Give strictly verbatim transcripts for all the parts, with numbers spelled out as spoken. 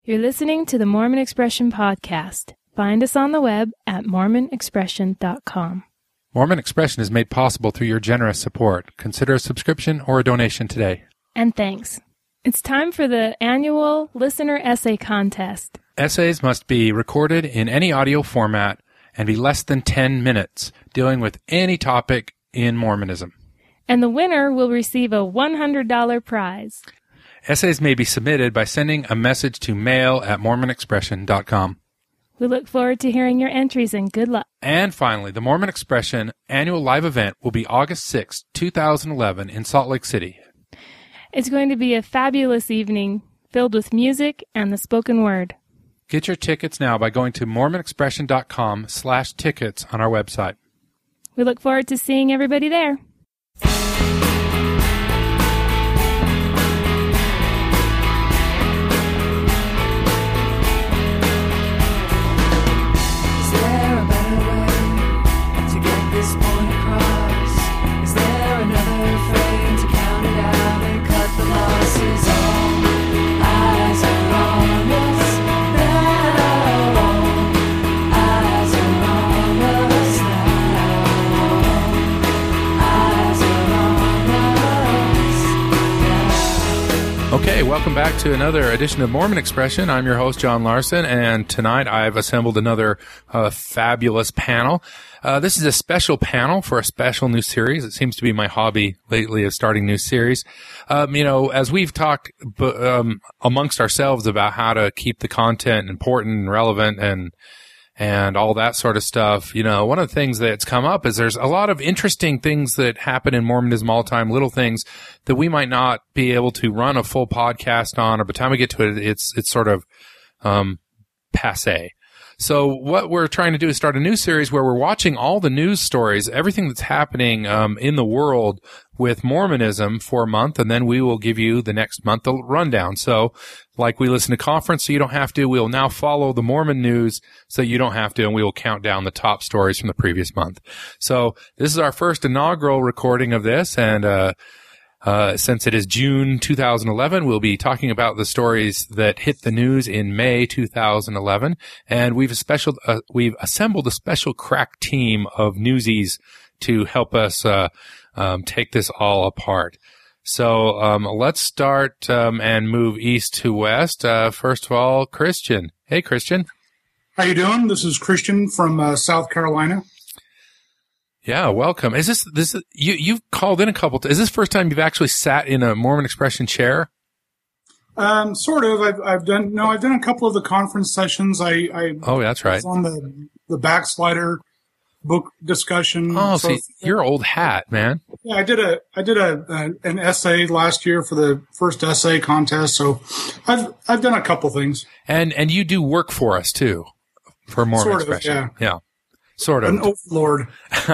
You're listening to the Mormon Expression Podcast. Find us on the web at mormon expression dot com. Mormon Expression is made possible through your generous support. Consider a subscription or a donation today. And thanks. It's time for the annual Listener Essay Contest. Essays must be recorded in any audio format and be less than ten minutes, dealing with any topic in Mormonism. And the winner will receive a one hundred dollars prize. Essays may be submitted by sending a message to mail at mormon expression dot com. We look forward to hearing your entries, and good luck. And finally, the Mormon Expression annual live event will be August sixth, two thousand eleven in Salt Lake City. It's going to be a fabulous evening filled with music and the spoken word. Get your tickets now by going to mormon expression dot com slash tickets on our website. We look forward to seeing everybody there. This point across. Is there another frame to count it out and cut the losses? All eyes are on us now. Eyes are on us now. Eyes are on us now. Okay, welcome back to another edition of Mormon Expression. I'm your host, John Larson, and tonight I've assembled another uh, fabulous panel. Uh, this is a special panel for a special new series. It seems to be my hobby lately of starting new series. Um, you know, as we've talked b- um, amongst ourselves about how to keep the content important and relevant and and all that sort of stuff, you know, one of the things that's come up is there's a lot of interesting things that happen in Mormonism all the time, little things that we might not be able to run a full podcast on, or by the time we get to it, it's it's sort of um, passé. So what we're trying to do is start a new series where we're watching all the news stories, everything that's happening um, in the world with Mormonism for a month, and then we will give you the next month a rundown. So like we listen to conference so you don't have to, we'll now follow the Mormon news so you don't have to, and we will count down the top stories from the previous month. So this is our first inaugural recording of this, and uh Uh, since it is June two thousand eleven, we'll be talking about the stories that hit the news in May two thousand eleven, and we've a special, uh, we've assembled a special crack team of newsies to help us uh, um, take this all apart. So um, let's start um, and move east to west. Uh, first of all, Christian. Hey, Christian. How you doing? This is Christian from uh, South Carolina. Yeah, welcome. Is this, this, you, you've called in a couple, t- is this the first time you've actually sat in a Mormon Expression chair? Um, sort of. I've, I've done, no, I've done a couple of the conference sessions. I, I Oh, that's right. was on the, the Backslider book discussion. Oh, so, see, you're old hat, man. Yeah, I did a, I did a, a, an essay last year for the first essay contest. So I've, I've done a couple things. And, and you do work for us too, for Mormon Sort of, Expression. yeah. Yeah. Sort of. An overlord.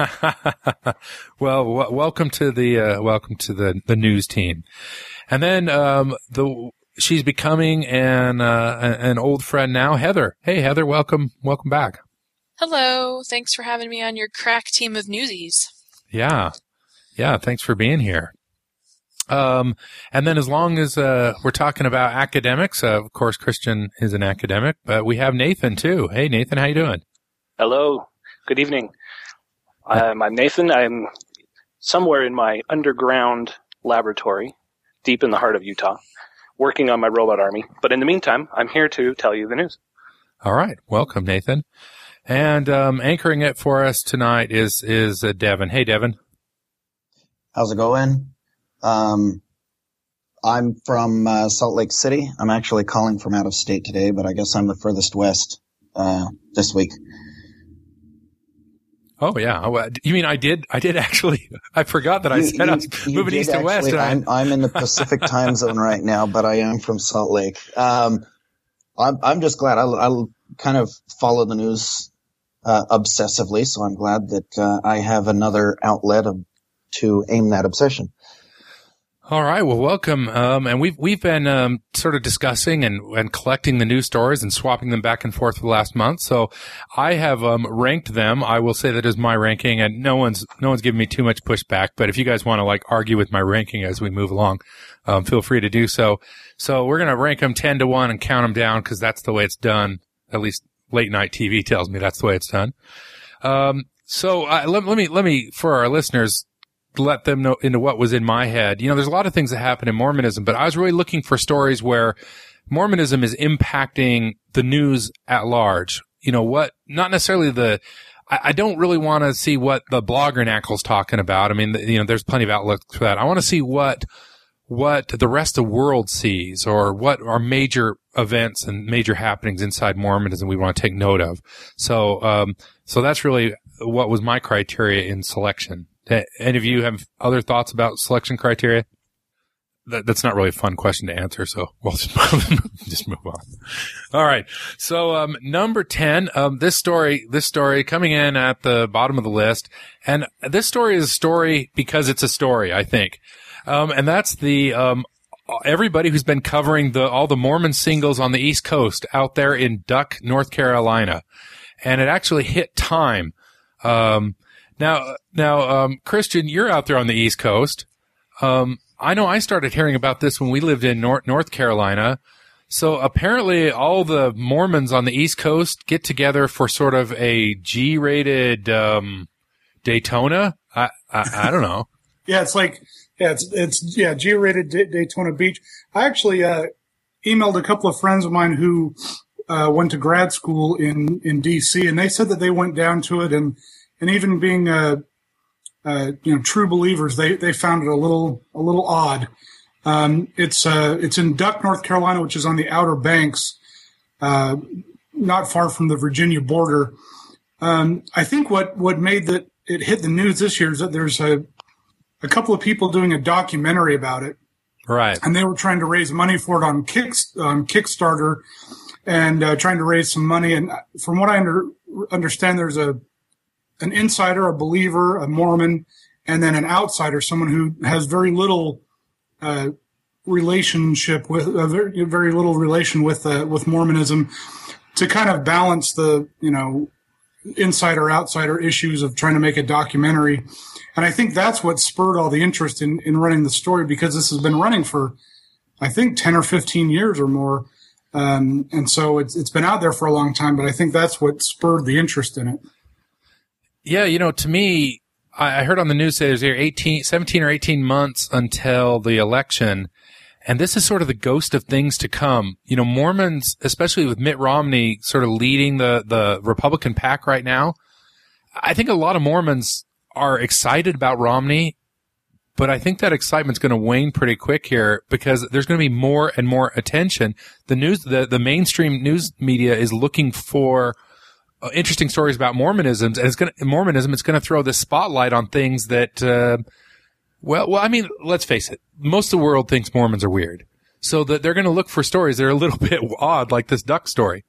Well, w- welcome to the uh, welcome to the, the news team, and then um, the she's becoming an uh, an old friend now, Heather. Hey, Heather, welcome welcome back. Hello, thanks for having me on your crack team of newsies. Yeah, yeah, thanks for being here. Um, and then as long as uh, we're talking about academics, uh, of course, Christian is an academic, but we have Nathan too. Hey, Nathan, how you doing? Hello. Good evening. Um, I'm Nathan. I'm somewhere in my underground laboratory, deep in the heart of Utah, working on my robot army. But in the meantime, I'm here to tell you the news. All right. Welcome, Nathan. And um, anchoring it for us tonight is is uh, Devin. Hey, Devin. How's it going? Um, I'm from uh, Salt Lake City. I'm actually calling from out of state today, but I guess I'm the furthest west uh, this week. Oh, yeah. Oh, you mean I did? I did actually. I forgot that I you, said you, I was moving east and west. And I'm, I'm in the Pacific time zone right now, but I am from Salt Lake. Um, I'm, I'm just glad. I, I kind of follow the news uh, obsessively, so I'm glad that uh, I have another outlet of, to aim that obsession. All right. Well, welcome. Um, and we've, we've been, um, sort of discussing and, and collecting the news stories and swapping them back and forth for the last month. So I have, um, ranked them. I will say that is my ranking, and no one's, no one's given me too much pushback. But if you guys want to like argue with my ranking as we move along, um, feel free to do so. So we're going to rank them ten to one and count them down, because that's the way it's done. At least late night T V tells me that's the way it's done. Um, so uh, let, let me, let me, for our listeners, let them know into what was in my head. You know, there's a lot of things that happen in Mormonism, but I was really looking for stories where Mormonism is impacting the news at large. You know, what, not necessarily the, I, I don't really want to see what the blogger Knackle's talking about. I mean, the, you know, there's plenty of outlets for that. I want to see what, what the rest of the world sees, or what are major events and major happenings inside Mormonism we want to take note of. So, um, so that's really what was my criteria in selection. Any of you have other thoughts about selection criteria? That, that's not really a fun question to answer, so we'll just, just move on. All right. So, um, number ten, um, this story, this story coming in at the bottom of the list. And this story is a story because it's a story, I think. Um, and that's the, um, everybody who's been covering the, all the Mormon singles on the East Coast out there in Duck, North Carolina. And it actually hit time. Um, Now, now, um, Christian, you're out there on the East Coast. Um, I know I started hearing about this when we lived in North, North Carolina. So apparently all the Mormons on the East Coast get together for sort of a G-rated, um, Daytona. I, I, I don't know. Yeah, it's like, yeah, it's, it's, yeah, G-rated D- Daytona Beach. I actually, uh, emailed a couple of friends of mine who, uh, went to grad school in, in D C, and they said that they went down to it, and, And even being, uh, uh, you know, true believers, they, they found it a little, a little odd. Um, it's, uh, it's in Duck, North Carolina, which is on the Outer Banks, uh, not far from the Virginia border. Um, I think what, what made that it hit the news this year is that there's a, a couple of people doing a documentary about it. Right. And they were trying to raise money for it on Kick, on Kickstarter, and, uh, trying to raise some money. And from what I under, understand, there's a, an insider, a believer, a Mormon, and then an outsider, someone who has very little uh, relationship with, uh, very, very little relation with uh, with Mormonism, to kind of balance the, you know, insider outsider issues of trying to make a documentary. And I think that's what spurred all the interest in in running the story, because this has been running for, I think, ten or fifteen years or more, um, and so it's it's been out there for a long time. But I think that's what spurred the interest in it. Yeah, you know, to me, I heard on the news say there's eighteen, seventeen or eighteen months until the election, and this is sort of the ghost of things to come. You know, Mormons, especially with Mitt Romney sort of leading the, the Republican pack right now, I think a lot of Mormons are excited about Romney, but I think that excitement's going to wane pretty quick here, because there's going to be more and more attention. The news, the, the mainstream news media is looking for Uh, interesting stories about Mormonism, and it's going to, Mormonism, it's going to throw this spotlight on things that, uh, well, well, I mean, let's face it. Most of the world thinks Mormons are weird. So that they're going to look for stories that are a little bit odd, like this duck story.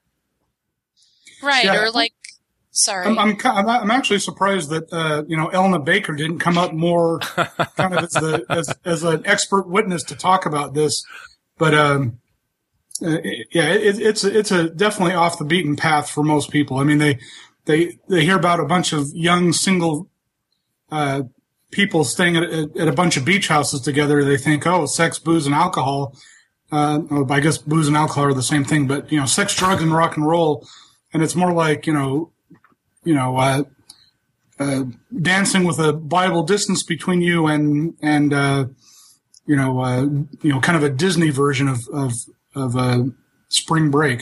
Right. Yeah. Or like, sorry. I'm, I'm, I'm actually surprised that, uh, you know, Elna Baker didn't come up more kind of as the, as, as an expert witness to talk about this. But, um, Uh, yeah, it, it's it's a definitely off the beaten path for most people. I mean, they they they hear about a bunch of young single uh, people staying at, at a bunch of beach houses together. They think, oh, sex, booze, and alcohol. Uh, well, I guess booze and alcohol are the same thing, but you know, sex, drugs, and rock and roll. And it's more like you know, you know, uh, uh, dancing with a Bible distance between you and and uh, you know, uh, you know, kind of a Disney version of of of uh, spring break.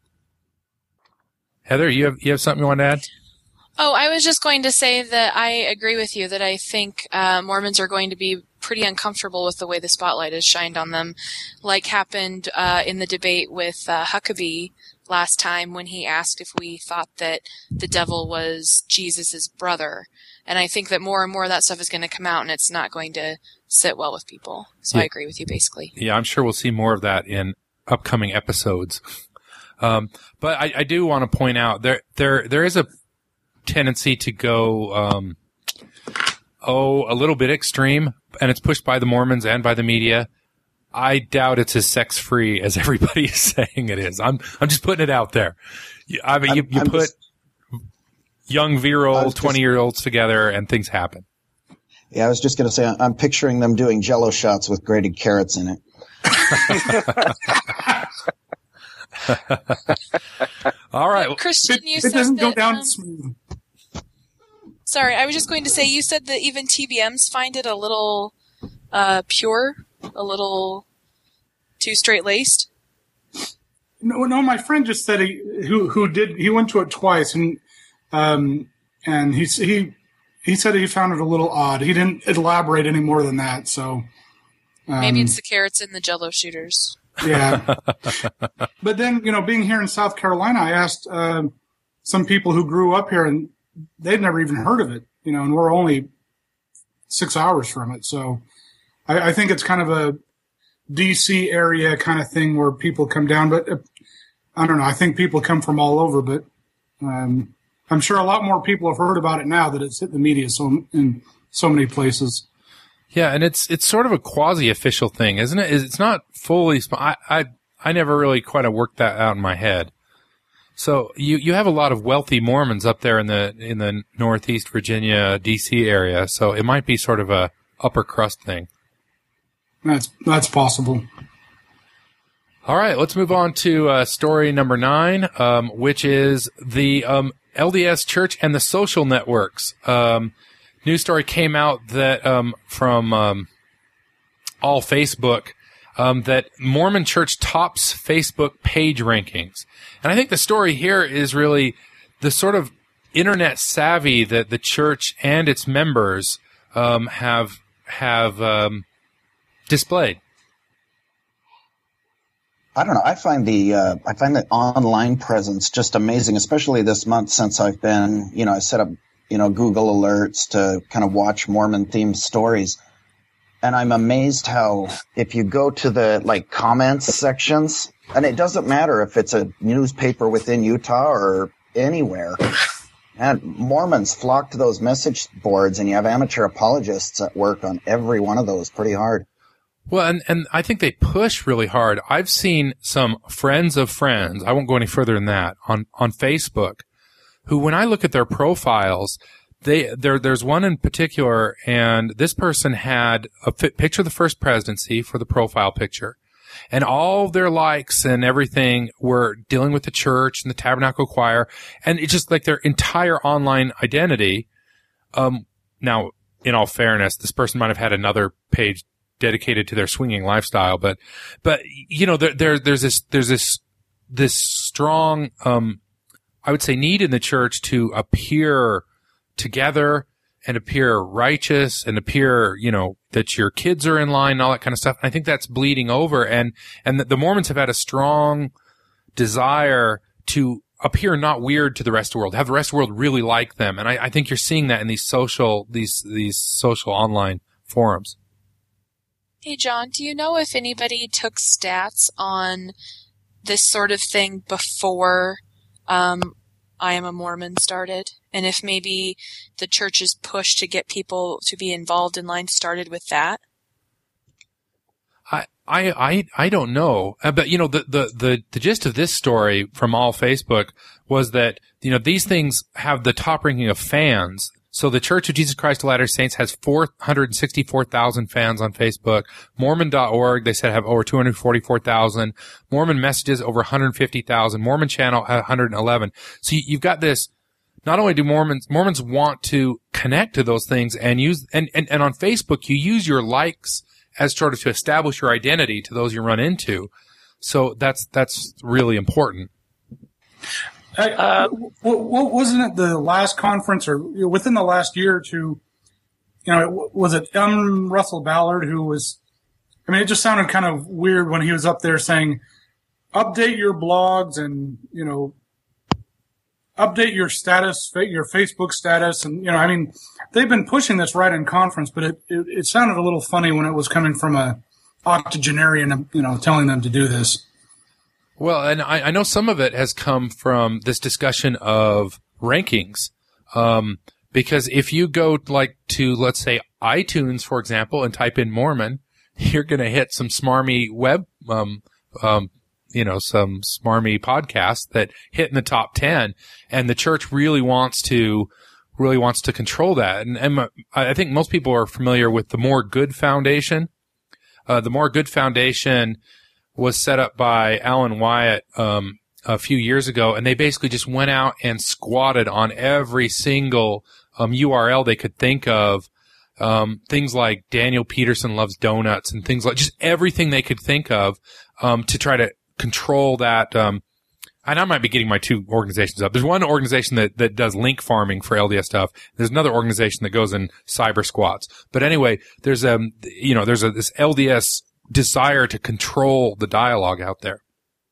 Heather, you have you have something you want to add? Oh, I was just going to say that I agree with you that I think uh, Mormons are going to be pretty uncomfortable with the way the spotlight is shined on them, like happened uh, in the debate with uh, Huckabee last time when he asked if we thought that the devil was Jesus's brother. And I think that more and more of that stuff is going to come out, and it's not going to sit well with people. So yeah. I agree with you, basically. Yeah, I'm sure we'll see more of that in upcoming episodes. Um, but I, I do want to point out there, there, there is a tendency to go, um, oh, a little bit extreme and it's pushed by the Mormons and by the media. I doubt it's as sex-free as everybody is saying it is. I'm I'm just putting it out there. I mean, you, you I'm put just, young virile twenty-year-olds together, and things happen. Yeah, I was just going to say, I'm picturing them doing Jell-O shots with grated carrots in it. All right. Well, Christian, you It said doesn't go that, down um, smooth. Sorry, I was just going to say, you said that even T B Ms find it a little uh, pure, a little too straight-laced. No, no. My friend just said he who who did he went to it twice, and um and he he he said he found it a little odd. He didn't elaborate any more than that. So um, Maybe it's the carrots in the Jell-O shooters. yeah. But then, you know, being here in South Carolina, I asked uh, some people who grew up here, and they'd never even heard of it. You know, and we're only six hours from it, so I, I think it's kind of a D C area kind of thing where people come down. But uh, I don't know. I think people come from all over, but um, I'm sure a lot more people have heard about it now that it's hit the media so in so many places. yeah, and it's it's sort of a quasi-official thing, isn't it? It's not fully. I I I never really quite have worked that out in my head. So you you have a lot of wealthy Mormons up there in the in the Northeast Virginia, D C area. So it might be sort of a upper crust thing. That's that's possible. All right, let's move on to uh, story number nine, um, which is the um, L D S Church and the social networks. Um, news story came out that um, from um, All Facebook um, that Mormon Church tops Facebook page rankings. And I think the story here is really the sort of internet savvy that the church and its members um, have have um, displayed. I don't know. I find the uh, I find the online presence just amazing, especially this month since I've been, you know, I set up, you know, Google alerts to kind of watch Mormon themed stories. And I'm amazed how if you go to the like comments sections, and it doesn't matter if it's a newspaper within Utah or anywhere, and Mormons flock to those message boards, and you have amateur apologists at work on every one of those pretty hard. Well, and, and I think they push really hard. I've seen some friends of friends, I won't go any further than that, on, on Facebook, who when I look at their profiles, they there there's one in particular, and this person had a fi- picture of the First Presidency for the profile picture, and all of their likes and everything were dealing with the church and the Tabernacle Choir, and it's just like their entire online identity. Um, now, in all fairness, this person might have had another page dedicated to their swinging lifestyle, but, but, you know, there, there, there's this, there's this, this strong, um, I would say need in the church to appear together and appear righteous and appear, you know, that your kids are in line and all that kind of stuff. And I think that's bleeding over, and, and the, the Mormons have had a strong desire to appear not weird to the rest of the world, have the rest of the world really like them. And I, I think you're seeing that in these social, these, these social online forums. Hey, John, do you know if anybody took stats on this sort of thing before um, I Am a Mormon started? And if maybe the church's push to get people to be involved in line started with that? I, I, I, I don't know. Uh, but, you know, the, the, the, the gist of this story from All Facebook was that, you know, these things have the top ranking of fans. So the Church of Jesus Christ of Latter-day Saints has four hundred sixty-four thousand fans on Facebook. Mormon dot org, they said, have over two hundred forty-four thousand. Mormon Messages, over one hundred fifty thousand. Mormon Channel, one hundred eleven. So you, you've got this, not only do Mormons, Mormons want to connect to those things and use, and, and, and on Facebook, you use your likes as sort of to establish your identity to those you run into. So that's, that's really important. I, uh, what, what wasn't it the last conference, or you know, within the last year or two? You know, was it M. Russell Ballard who was? I mean, it just sounded kind of weird when he was up there saying, "Update your blogs and you know, update your status, your Facebook status." And you know, I mean, they've been pushing this right in conference, but it it, it sounded a little funny when it was coming from a octogenarian, you know, telling them to do this. Well, and I, I know some of it has come from this discussion of rankings. Um, Because if you go like to, let's say, iTunes, for example, and type in Mormon, you're going to hit some smarmy web, um, um, you know, some smarmy podcasts that hit in the top ten. And the church really wants to, really wants to control that. And, and I think most people are familiar with the More Good Foundation. Uh, the More Good Foundation was set up by Alan Wyatt, um, a few years ago, and they basically just went out and squatted on every single um, U R L they could think of, um, things like Daniel Peterson loves donuts and things like just everything they could think of um, to try to control that. Um, and I might be getting my two organizations up. There's one organization that, that does link farming for L D S stuff. There's another organization that goes in cyber squats. But anyway, there's um, you know, there's a, this L D S desire to control the dialogue out there.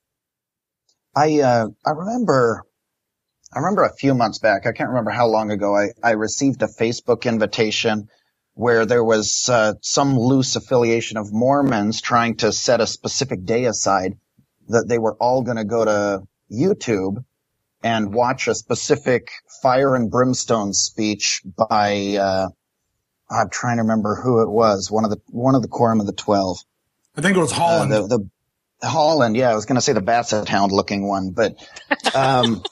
I uh, I remember I remember a few months back, I can't remember how long ago, I, I received a Facebook invitation where there was uh, some loose affiliation of Mormons trying to set a specific day aside that they were all going to go to YouTube and watch a specific fire and brimstone speech by uh, I'm trying to remember who it was, one of the one of the Quorum of the Twelve. I think it was Holland. Uh, the, the Holland, yeah, I was going to say the Basset Hound looking one, but um,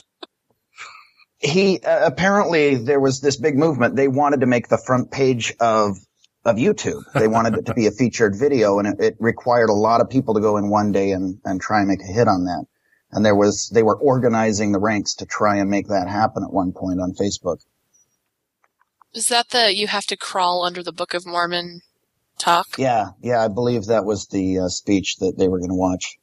he uh, apparently there was this big movement. They wanted to make the front page of of YouTube. They wanted it to be a featured video, and it, it required a lot of people to go in one day and and try and make a hit on that. And there was they were organizing the ranks to try and make that happen at one point on Facebook. Is that the you have to crawl under the Book of Mormon talk? Yeah, yeah, I believe that was the uh, speech that they were going to watch.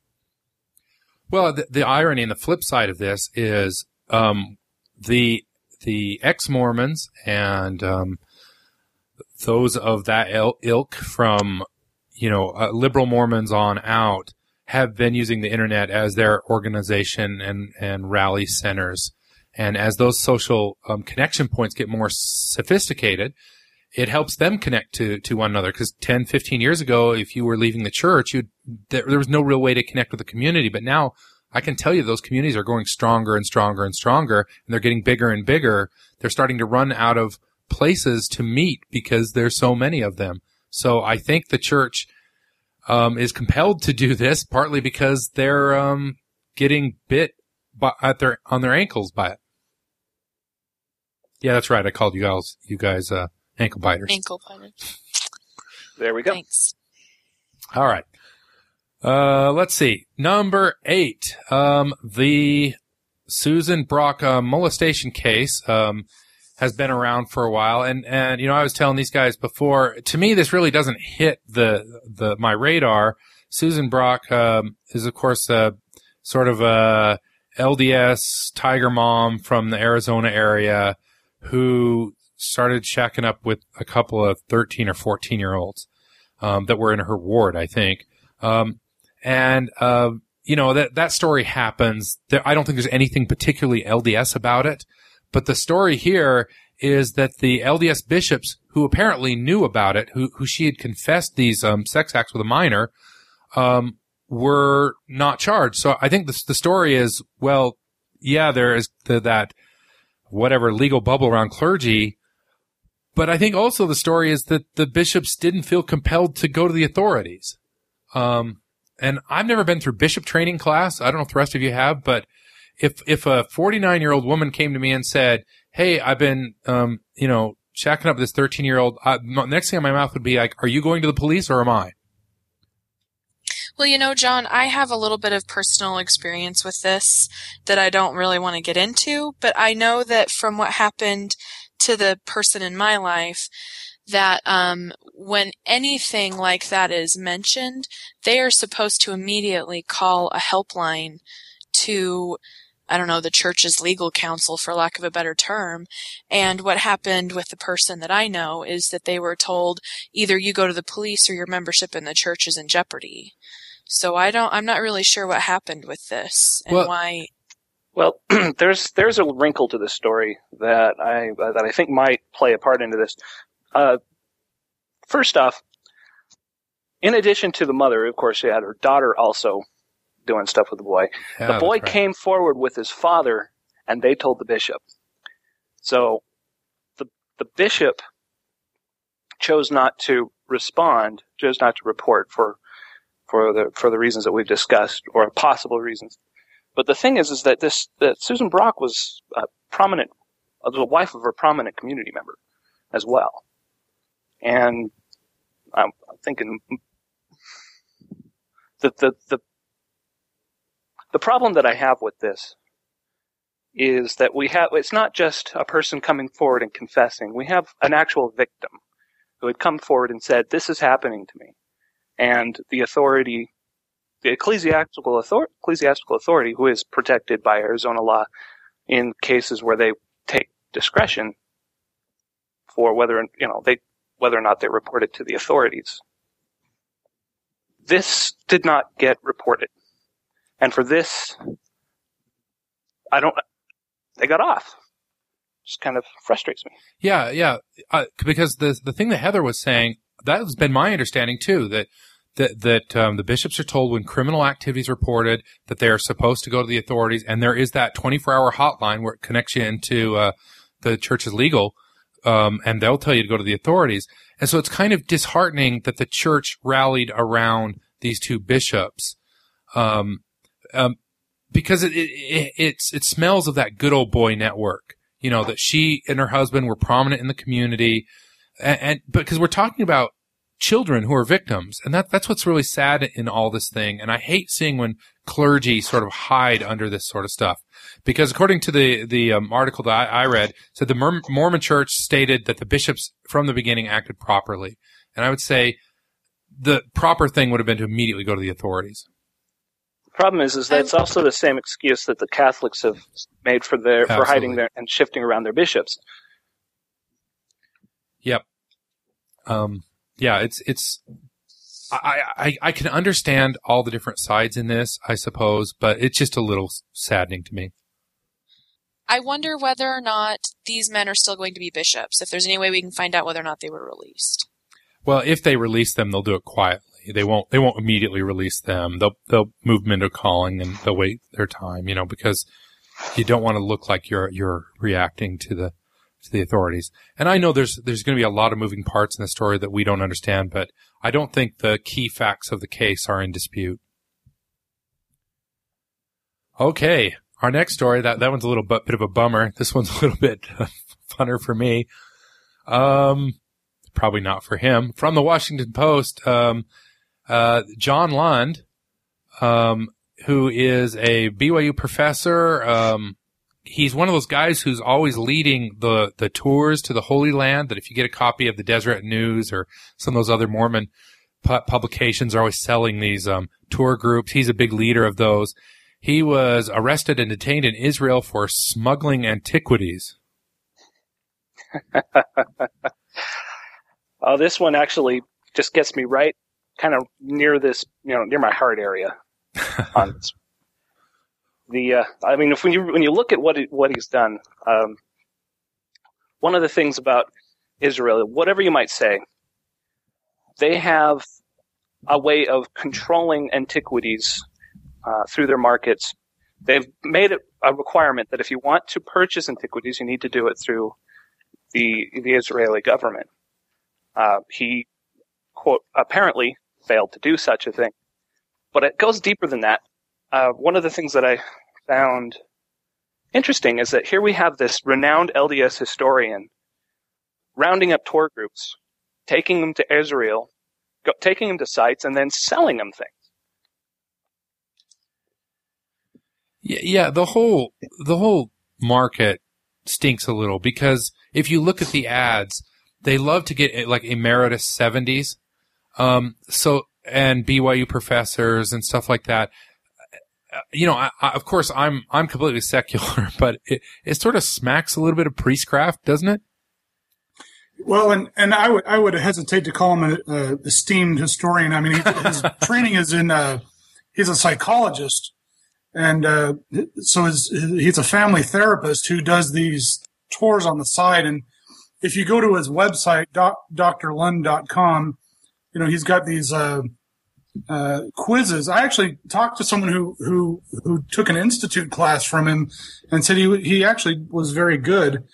Well, the, the irony and the flip side of this is um, the the ex-Mormons and um, those of that ilk from, you know, uh, liberal Mormons on out have been using the internet as their organization and, and rally centers. And as those social um, connection points get more sophisticated, it helps them connect to, to one another. Because ten, fifteen years ago, if you were leaving the church, you'd, there, there was no real way to connect with the community. But now I can tell you those communities are growing stronger and stronger and stronger, and they're getting bigger and bigger. They're starting to run out of places to meet because there's so many of them. So I think the church um, is compelled to do this, partly because they're um, getting bit by, at their on their ankles by it. Yeah, that's right. I called you guys, you guys, uh, ankle biters. Ankle biters. There we go. Thanks. All right. Uh, let's see. Number eight. Um, the Susan Brock uh, molestation case um, has been around for a while, and and you know I was telling these guys before. To me, this really doesn't hit the the my radar. Susan Brock um, is, of course, uh, sort of a L D S tiger mom from the Arizona area who started shacking up with a couple of thirteen or fourteen year olds um, that were in her ward, I think. Um, and, uh, you know, that, that story happens. There, I don't think there's anything particularly L D S about it. But the story here is that the L D S bishops who apparently knew about it, who, who she had confessed these, um, sex acts with a minor, um, were not charged. So I think the, the story is, well, yeah, there is the, that whatever legal bubble around clergy. But I think also the story is that the bishops didn't feel compelled to go to the authorities. Um, and I've never been through bishop training class. I don't know if the rest of you have, but if, if a forty-nine year old woman came to me and said, hey, I've been, um, you know, shacking up with this thirteen year old, uh, next thing on my mouth would be like, are you going to the police or am I? Well, you know, John, I have a little bit of personal experience with this that I don't really want to get into, but I know that from what happened to the person in my life, that um, when anything like that is mentioned, they are supposed to immediately call a helpline to, I don't know, the church's legal counsel, for lack of a better term. And what happened with the person that I know is that they were told either you go to the police or your membership in the church is in jeopardy. So I don't, I'm not really sure what happened with this and well, why. Well, there's there's a wrinkle to this story that I that I think might play a part into this. Uh, first off, in addition to the mother, of course, she had her daughter also doing stuff with the boy. Yeah, the boy right. came forward with his father, and they told the bishop. So the bishop chose not to respond, chose not to report for for the for the reasons that we've discussed, or possible reasons. But the thing is, is that this that Susan Brock was a prominent, was the wife of a prominent community member as well, and I'm thinking that the the the problem that I have with this is that we have, it's not just a person coming forward and confessing. We have an actual victim who had come forward and said, this is happening to me. And the authority, the ecclesiastical authority, ecclesiastical authority, who is protected by Arizona law in cases where they take discretion for whether, you know, they, whether or not they report it to the authorities. This did not get reported. And for this, I don't, they got off. Just kind of frustrates me. Yeah, yeah. Uh, because the the thing that Heather was saying, that has been my understanding too, that that that um, the bishops are told when criminal activity is reported that they are supposed to go to the authorities, and there is that twenty-four hour hotline where it connects you into uh, the church's legal, um, and they'll tell you to go to the authorities. And so it's kind of disheartening that the church rallied around these two bishops. Um, um, because it, it, it's, it smells of that good old boy network, you know, that she and her husband were prominent in the community. And, and because we're talking about children who are victims, and that, that's what's really sad in all this thing. And I hate seeing when clergy sort of hide under this sort of stuff, because according to the, the um, article that I, I read, said the Mormon Church stated that the bishops from the beginning acted properly. And I would say the proper thing would have been to immediately go to the authorities. The problem is, is that it's also the same excuse that the Catholics have made for their Absolutely. for hiding their and shifting around their bishops. Yep. Um. Yeah. It's it's. I, I I can understand all the different sides in this, I suppose, but it's just a little saddening to me. I wonder whether or not these men are still going to be bishops. If there's any way we can find out whether or not they were released. Well, if they release them, they'll do it quietly. They won't. They won't immediately release them. They'll they'll move them into calling, and they'll wait their time. You know, because you don't want to look like you're you're reacting to the to the authorities. And I know there's there's going to be a lot of moving parts in the story that we don't understand, but I don't think the key facts of the case are in dispute. Okay, our next story, that that one's a little bit, bit of a bummer. This one's a little bit funner for me. Um, probably not for him. From the Washington Post. Um. Uh, John Lund, um, who is a B Y U professor, um, he's one of those guys who's always leading the, the tours to the Holy Land, that if you get a copy of the Deseret News or some of those other Mormon pu- publications are always selling these, um, tour groups. He's a big leader of those. He was arrested and detained in Israel for smuggling antiquities. Oh, this one actually just gets me right kind of near this, you know, near my heart area. On this. The, uh, I mean, if when you when you look at what he, what he's done, um, one of the things about Israel, whatever you might say, they have a way of controlling antiquities uh, through their markets. They've made it a requirement that if you want to purchase antiquities, you need to do it through the the Israeli government. Uh, he, quote, apparently failed to do such a thing. But it goes deeper than that. Uh, one of the things that I found interesting is that here we have this renowned L D S historian rounding up tour groups, taking them to Israel, go, taking them to sites, and then selling them things. Yeah, yeah, the whole the whole market stinks a little, because if you look at the ads, they love to get like emeritus seventies. Um, so, and B Y U professors and stuff like that. You know, I, I, of course, I'm, I'm completely secular, but it, it sort of smacks a little bit of priestcraft, doesn't it? Well, and, and I would, I would hesitate to call him a, a esteemed historian. I mean, he, his training is in, uh, he's a psychologist. And, uh, so his, he's a family therapist who does these tours on the side. And if you go to his website, doc, d r lund dot com, you know, he's got these uh, uh, quizzes. I actually talked to someone who, who who took an institute class from him and said he he actually was very good.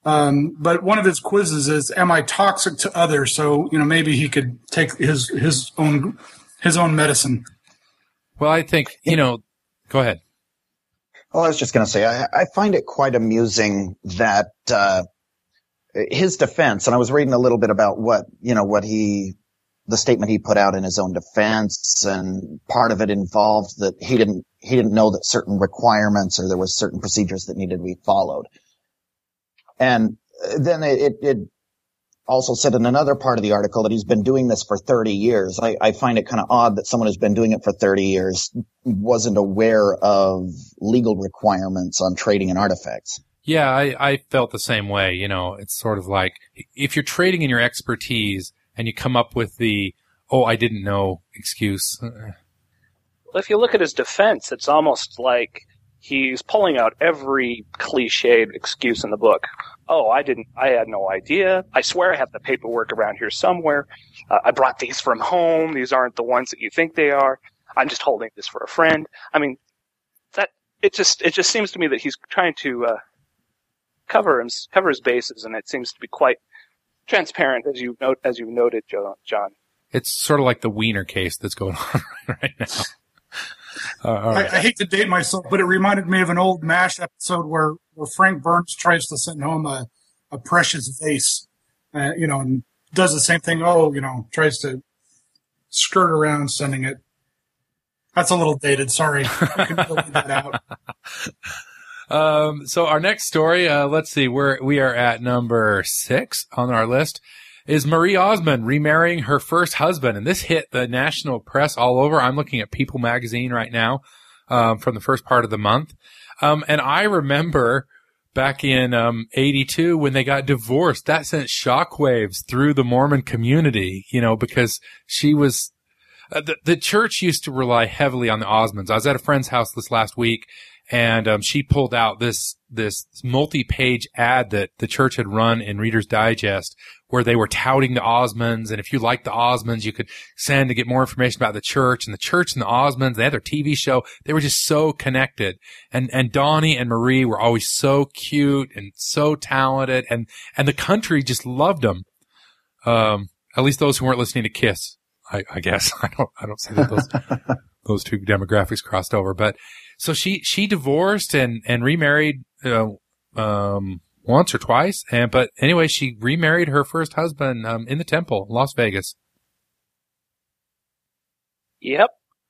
Um, but one of his quizzes is, am I toxic to others? So, you know, maybe he could take his, his own, his own medicine. Well, I think, you know, go ahead. Well, I was just going to say, I, I find it quite amusing that, uh, his defense, and I was reading a little bit about what, you know, what he, the statement he put out in his own defense, and part of it involved that he didn't, he didn't know that certain requirements or there was certain procedures that needed to be followed. And then it, it also said in another part of the article that he's been doing this for thirty years. I, I find it kind of odd that someone who's been doing it for thirty years wasn't aware of legal requirements on trading in artifacts. Yeah, I, I felt the same way. You know, it's sort of like if you're trading in your expertise and you come up with the, oh, I didn't know excuse. Well, if you look at his defense, it's almost like he's pulling out every cliched excuse in the book. Oh, I didn't, I had no idea. I swear I have the paperwork around here somewhere. Uh, I brought these from home. These aren't the ones that you think they are. I'm just holding this for a friend. I mean, that, it just, it just seems to me that he's trying to, uh, cover his, cover his bases, and it seems to be quite transparent, as you note, as you noted, John. It's sort of like the Wiener case that's going on right now. Uh, all right. I, I hate to date myself, but it reminded me of an old MASH episode where, where Frank Burns tries to send home a, a precious vase, uh, you know, and does the same thing. Oh, you know, tries to skirt around sending it. That's a little dated. Sorry. I can delete that out. Um, so our next story, uh, let's see, we're, we are at number six on our list, is Marie Osmond remarrying her first husband. And this hit the national press all over. I'm looking at People magazine right now, um, from the first part of the month. Um, and I remember back in, um, eighty-two when they got divorced, that sent shockwaves through the Mormon community, you know, because she was, uh, the, the church used to rely heavily on the Osmonds. I was at a friend's house this last week, and um, she pulled out this this multi-page ad that the church had run in Reader's Digest, where they were touting the Osmonds, and if you liked the Osmonds, you could send to get more information about the church. And the church and the Osmonds, they had their T V show. They were just so connected. And and Donnie and Marie were always so cute and so talented, and and the country just loved them. Um, at least those who weren't listening to Kiss, I, I guess. I don't I don't see that those those two demographics crossed over, but. So she, she divorced and, and remarried, uh, um, once or twice. And, but anyway, she remarried her first husband, um, in the temple, Las Vegas. Yep.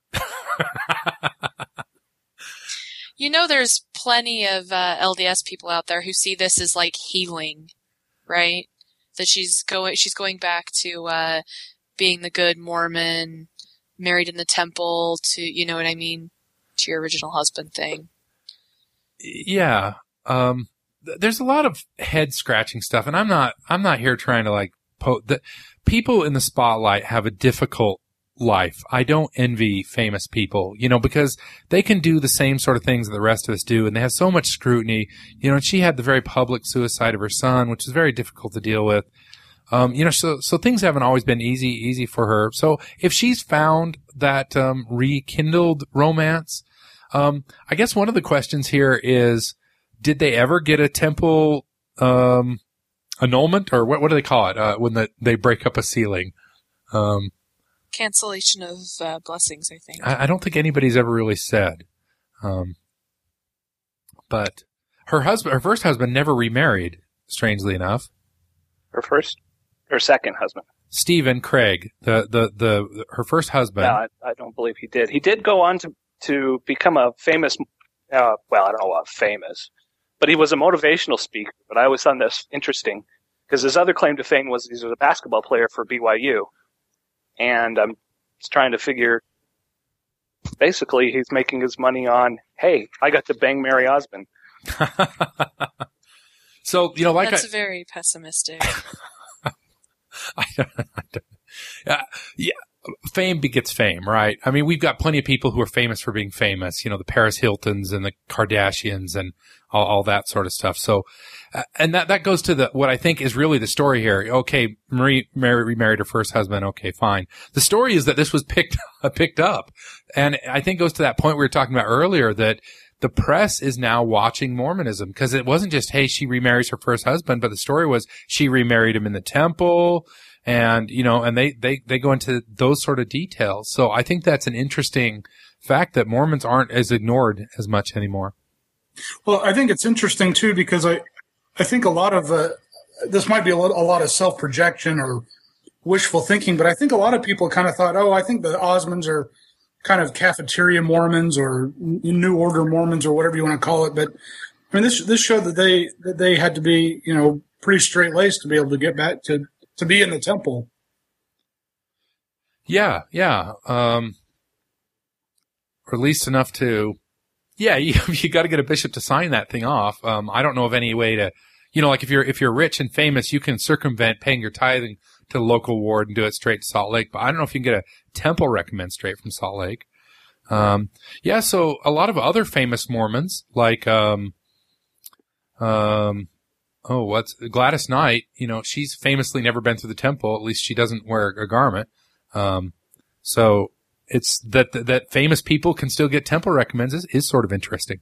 You know, there's plenty of, uh, L D S people out there who see this as like healing, right? That she's going, she's going back to, uh, being the good Mormon, married in the temple to, you know what I mean? To your original husband thing. Yeah. Um, th- there's a lot of head scratching stuff, and I'm not, I'm not here trying to like, po- the people in the spotlight have a difficult life. I don't envy famous people, you know, because they can do the same sort of things that the rest of us do, and they have so much scrutiny, you know, and she had the very public suicide of her son, which is very difficult to deal with. Um, you know, so, so things haven't always been easy, easy for her. So if she's found that, um, rekindled romance, um, I guess one of the questions here is, did they ever get a temple, um, annulment, or what, what do they call it, uh, when the, they break up a ceiling? Um, Cancellation of, uh, blessings, I think. I, I don't think anybody's ever really said. Um, but her husband, her first husband never remarried, strangely enough. Her first? Her second husband. Stephen Craig, the, the, the, her first husband. No, I, I don't believe he did. He did go on to, to become a famous, uh, well, I don't know what famous, but he was a motivational speaker. But I always found this interesting because his other claim to fame was he was a basketball player for B Y U. And I'm just trying to figure, basically he's making his money on, hey, I got to bang Mary Osmond. So, you know, like That's I, very pessimistic. I don't, I don't, uh, yeah, fame begets fame, right? I mean, we've got plenty of people who are famous for being famous, you know, the Paris Hiltons and the Kardashians and all, all that sort of stuff. So, uh, and that, that goes to the, what I think is really the story here. Okay, Marie Mary remarried her first husband. Okay, fine. The story is that this was picked, uh, picked up. And I think goes to that point we were talking about earlier that the press is now watching Mormonism, because it wasn't just, hey, she remarries her first husband, but the story was she remarried him in the temple, and, you know, and they, they, they go into those sort of details. So I think that's an interesting fact that Mormons aren't as ignored as much anymore. Well, I think it's interesting too, because I, I think a lot of, uh, this might be a lot, a lot of self-projection or wishful thinking, but I think a lot of people kind of thought, oh, I think the Osmonds are kind of cafeteria Mormons or New Order Mormons or whatever you want to call it. But I mean, this, this showed that they, that they had to be, you know, pretty straight-laced to be able to get back to, to be in the temple. Yeah, yeah. Um, or at least enough to, yeah, you, you got to get a bishop to sign that thing off. Um, I don't know of any way to, you know, like if you're, if you're rich and famous, you can circumvent paying your tithing to the local ward and do it straight to Salt Lake. But I don't know if you can get a temple recommend straight from Salt Lake. Um, yeah, so a lot of other famous Mormons, like, um, um, oh, what's Gladys Knight, you know, she's famously never been through the temple. At least she doesn't wear a garment. Um, so it's that, that, that famous people can still get temple recommends is, is sort of interesting.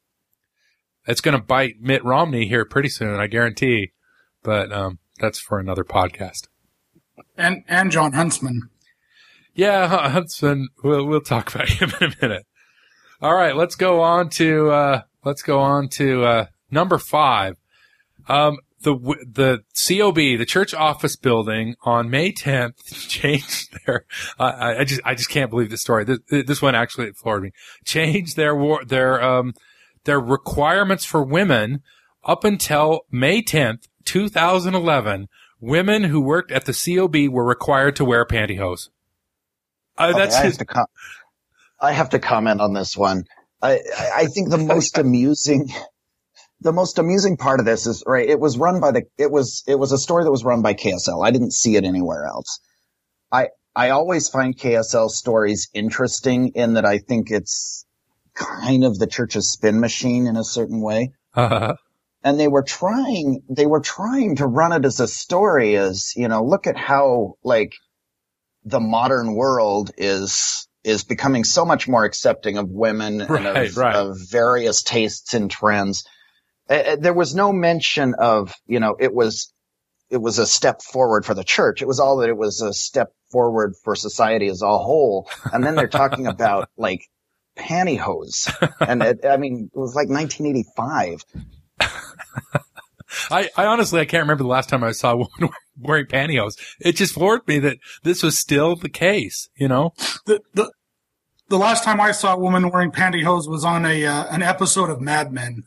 It's going to bite Mitt Romney here pretty soon, I guarantee. But, um, that's for another podcast. And, and John Huntsman. Yeah, Huntsman. We'll, we'll talk about him in a minute. All right. Let's go on to, uh, let's go on to, uh, number five. Um, the, the C O B, the church office building on May tenth changed their, uh, I just, I just can't believe this story. This, this one actually floored me. Changed their war, their, um, their requirements for women up until May tenth, two thousand eleven. Women who worked at the C O B were required to wear pantyhose. Uh, okay, that's I, his- have to com- I have to comment on this one. I, I, I think the most amusing, the most amusing part of this is, right, it was run by the, it was, it was a story that was run by K S L. I didn't see it anywhere else. I, I always find K S L stories interesting in that I think it's kind of the church's spin machine in a certain way. Uh-huh. And they were trying, they were trying to run it as a story as, you know, look at how, like, the modern world is, is becoming so much more accepting of women right, and of, right. of various tastes and trends. Uh, there was no mention of, you know, it was, it was a step forward for the church. It was all that it was a step forward for society as a whole. And then they're talking about, like, pantyhose. And it, I mean, it was like nineteen eighty-five. I, I honestly, I can't remember the last time I saw a woman wearing pantyhose. It just floored me that this was still the case, you know? The, the, the last time I saw a woman wearing pantyhose was on a, uh, an episode of Mad Men.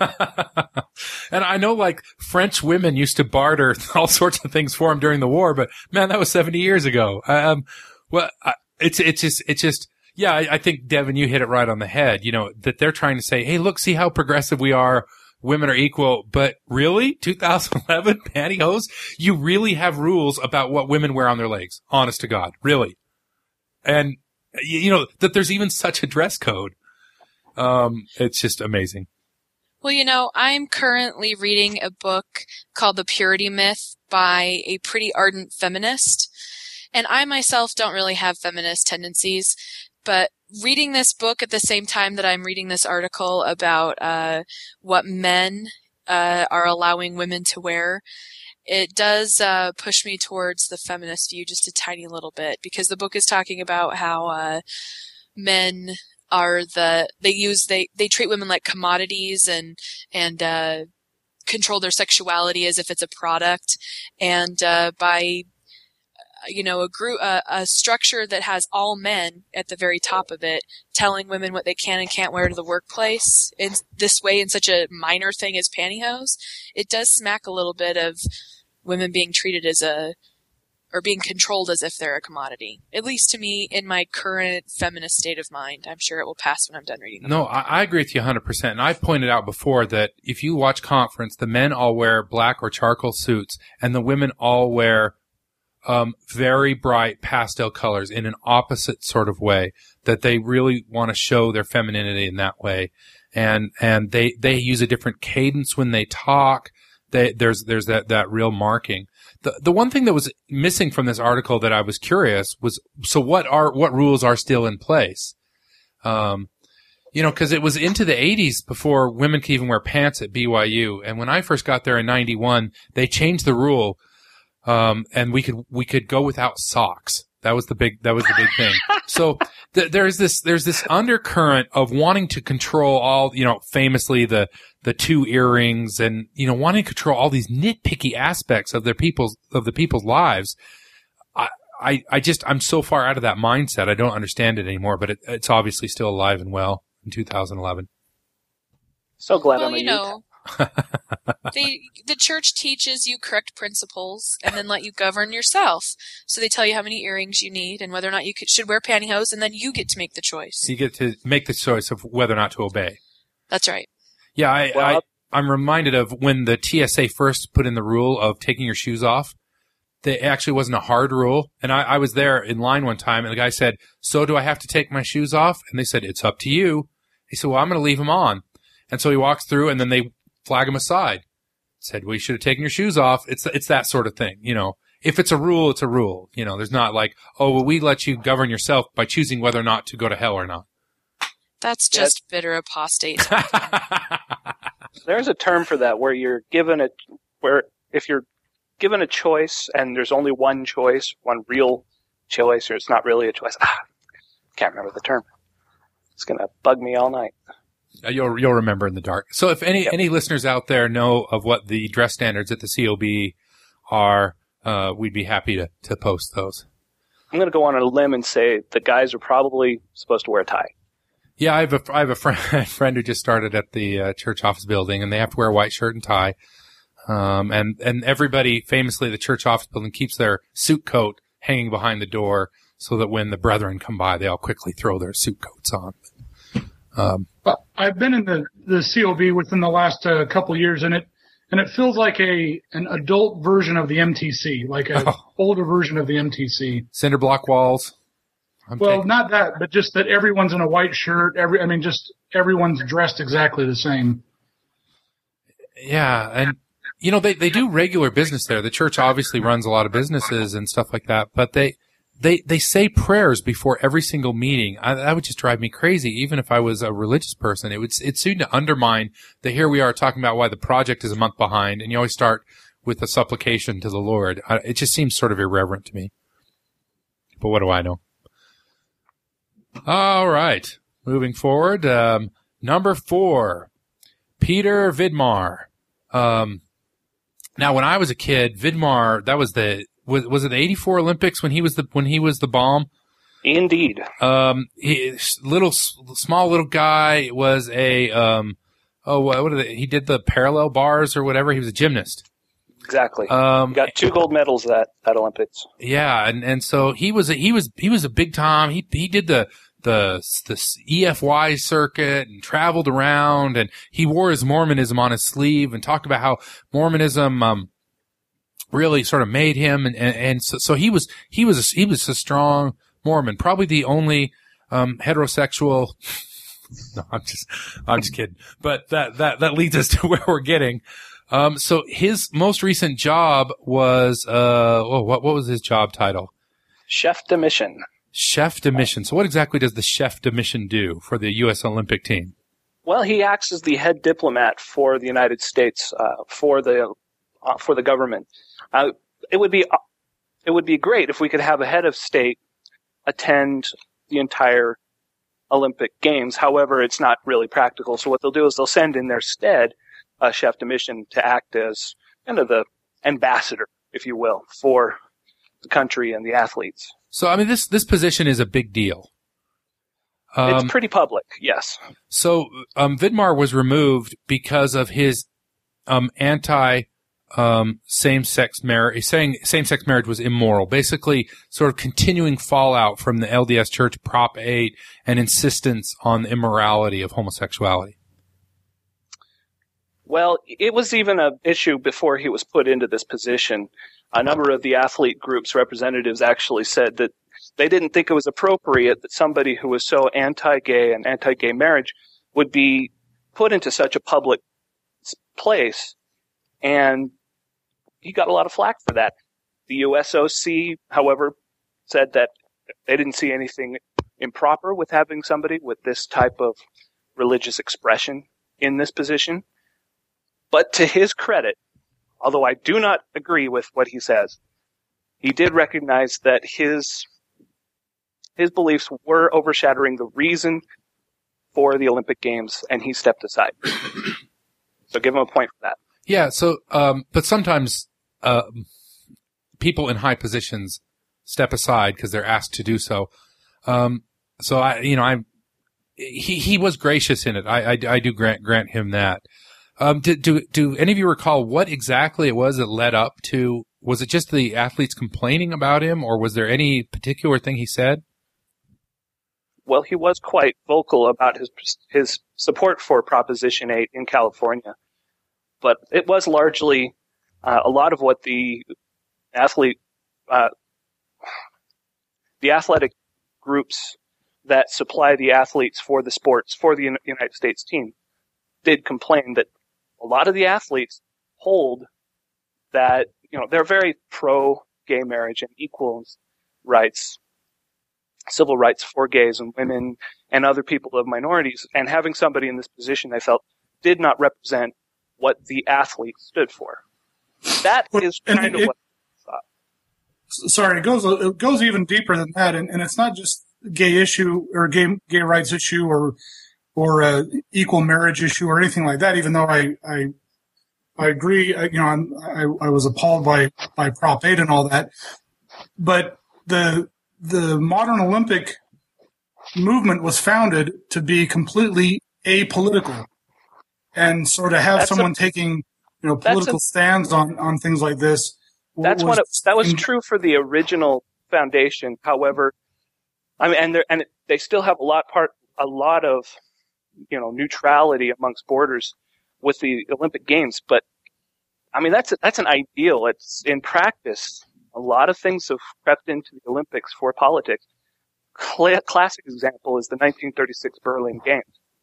And I know, like, French women used to barter all sorts of things for them during the war, but man, that was seventy years ago. Um, well, I, it's, it's just, it's just, yeah, I, I think, Devin, you hit it right on the head, you know, that they're trying to say, hey, look, see how progressive we are. Women are equal, but really? two thousand eleven pantyhose? You really have rules about what women wear on their legs. Honest to God. Really. And, you know, that there's even such a dress code. Um, it's just amazing. Well, you know, I'm currently reading a book called The Purity Myth by a pretty ardent feminist. And I myself don't really have feminist tendencies, but reading this book at the same time that I'm reading this article about uh, what men uh, are allowing women to wear, it does uh, push me towards the feminist view just a tiny little bit, because the book is talking about how uh, men are the they use they they treat women like commodities and and uh, control their sexuality as if it's a product, and uh, by you know, a group, uh, a structure that has all men at the very top of it, telling women what they can and can't wear to the workplace in this way, in such a minor thing as pantyhose, it does smack a little bit of women being treated as a, or being controlled as if they're a commodity. At least to me, in my current feminist state of mind. I'm sure it will pass when I'm done reading. No, I, I agree with you one hundred percent. And I pointed out before that if you watch Conference, the men all wear black or charcoal suits, and the women all wear Um, very bright pastel colors in an opposite sort of way, that they really want to show their femininity in that way. And, and they, they use a different cadence when they talk. They, there's, there's that, that real marking. The, the one thing that was missing from this article that I was curious was, so what are, what rules are still in place? Um, You know, because it was into the eighties before women could even wear pants at B Y U. And when I first got there in ninety-one, they changed the rule, um, and we could we could go without socks. That was the big that was the big thing. So th- there's this there's this undercurrent of wanting to control all, you know, famously the the two earrings, and you know, wanting to control all these nitpicky aspects of their people's of the people's lives. I, I I just I'm so far out of that mindset. I don't understand it anymore. But it, it's obviously still alive and well in two thousand eleven. So glad Well, I'm a you youth. know, they, the church teaches you correct principles and then let you govern yourself. So they tell you how many earrings you need and whether or not you could, should wear pantyhose, and then you get to make the choice. You get to make the choice of whether or not to obey. That's right. Yeah, I, Well, I I'm reminded of when the T S A first put in the rule of taking your shoes off. It actually wasn't a hard rule. And I, I was there in line one time, and the guy said, "So do I have to take my shoes off?" And they said, "It's up to you." He said, "Well, I'm going to leave them on." And so he walks through, and then they flag him aside. Said, "Well, you should have taken your shoes off." It's it's that sort of thing, you know. If it's a rule, it's a rule. You know, there's not like, "Oh, well, we let you govern yourself by choosing whether or not to go to hell or not." That's just bitter apostate. There's a term for that where you're given a where if you're given a choice and there's only one choice, one real choice, or it's not really a choice. Ah, can't remember the term. It's gonna bug me all night. You'll you'll remember in the dark. So if any Yep. any listeners out there know of what the dress standards at the C O B are, uh, we'd be happy to, to post those. I'm gonna go on a limb and say the guys are probably supposed to wear a tie. Yeah, I have a I have a friend friend who just started at the uh, church office building, and they have to wear a white shirt and tie. Um, and and everybody famously, the church office building keeps their suit coat hanging behind the door so that when the brethren come by, they all quickly throw their suit coats on. Um, But I've been in the, the C O B within the last uh, couple of years, and it and it feels like a an adult version of the M T C, like a Oh. older version of the M T C. cinder block walls. I'm Well, taking- not that, but just that everyone's in a white shirt. Every, I mean, just everyone's dressed exactly the same. Yeah, and you know they they do regular business there. The church obviously runs a lot of businesses and stuff like that, but they they they say prayers before every single meeting. I, that would just drive me crazy. Even if I was a religious person, it would it seemed to undermine the here we are talking about why the project is a month behind, and you always start with a supplication to the Lord. I, it just seems sort of irreverent to me. But what do I know? All right, moving forward. Um, number four, Peter Vidmar. Um, now, when I was a kid, Vidmar, that was the was was it the eighty-four Olympics when he was the when he was the bomb? Indeed. Um, he, little small little guy was a um, oh what, what are they? He did the parallel bars or whatever. He was a gymnast. Exactly. Um, Got two gold medals at at Olympics. Yeah, and and so he was a, he was he was a big time. He he did the the the E F Y circuit and traveled around, and he wore his Mormonism on his sleeve and talked about how Mormonism um really sort of made him, and and, and so, so he was he was a, he was a strong Mormon, probably the only um heterosexual. No, I'm just I'm just kidding, but that that that leads us to where we're getting. Um, so his most recent job was uh oh what what was his job title? Chef de mission. Chef de mission. So what exactly does the chef de mission do for the U S Olympic team? Well, he acts as the head diplomat for the United States, uh, for the uh, for the government. Uh, it would be uh, it would be great if we could have a head of state attend the entire Olympic Games. However, it's not really practical. So what they'll do is they'll send in their stead a chef de mission to act as kind of the ambassador, if you will, for the country and the athletes. So I mean, this this position is a big deal. Um, It's pretty public, yes. So um, Vidmar was removed because of his um, anti um, same-sex marriage, saying same-sex marriage was immoral. Basically, sort of continuing fallout from the L D S Church Prop eight and insistence on the immorality of homosexuality. Well, it was even an issue before he was put into this position. A number of the athlete groups' representatives actually said that they didn't think it was appropriate that somebody who was so anti-gay and anti-gay marriage would be put into such a public place. And he got a lot of flack for that. The U S O C, however, said that they didn't see anything improper with having somebody with this type of religious expression in this position. But to his credit, although I do not agree with what he says, he did recognize that his his beliefs were overshadowing the reason for the Olympic Games, and he stepped aside. So give him a point for that. Yeah. So, um, but sometimes uh, people in high positions step aside because they're asked to do so. Um, so I, you know, I he he was gracious in it. I I, I do grant grant him that. Um, do, do do any of you recall what exactly it was that led up to? Was it just the athletes complaining about him, or was there any particular thing he said? Well, he was quite vocal about his his support for Proposition eight in California, but it was largely uh, a lot of what the athlete, uh, the athletic groups that supply the athletes for the sports for the United States team did complain that a lot of the athletes hold that, you know, they're very pro gay marriage and equal rights, civil rights for gays and women and other people of minorities, and having somebody in this position they felt did not represent what the athlete stood for. That well, is kind of it, what I thought. Sorry, it goes it goes even deeper than that, and, and it's not just gay issue or gay gay rights issue or or uh, equal marriage issue or anything like that. Even though I I, I agree, I, you know, I'm, I I was appalled by by Prop eight and all that, but the the modern Olympic movement was founded to be completely apolitical, and so to have that's someone a, taking you know political a, stands on, on things like this. That's was, one of, that was true for the original foundation. However, I mean, and they and they still have a lot part a lot of you know neutrality amongst borders with the Olympic Games, but I mean that's a, that's an ideal. It's in practice. A lot of things have crept into the Olympics for politics. Cl- classic example is the nineteen thirty-six Berlin Games.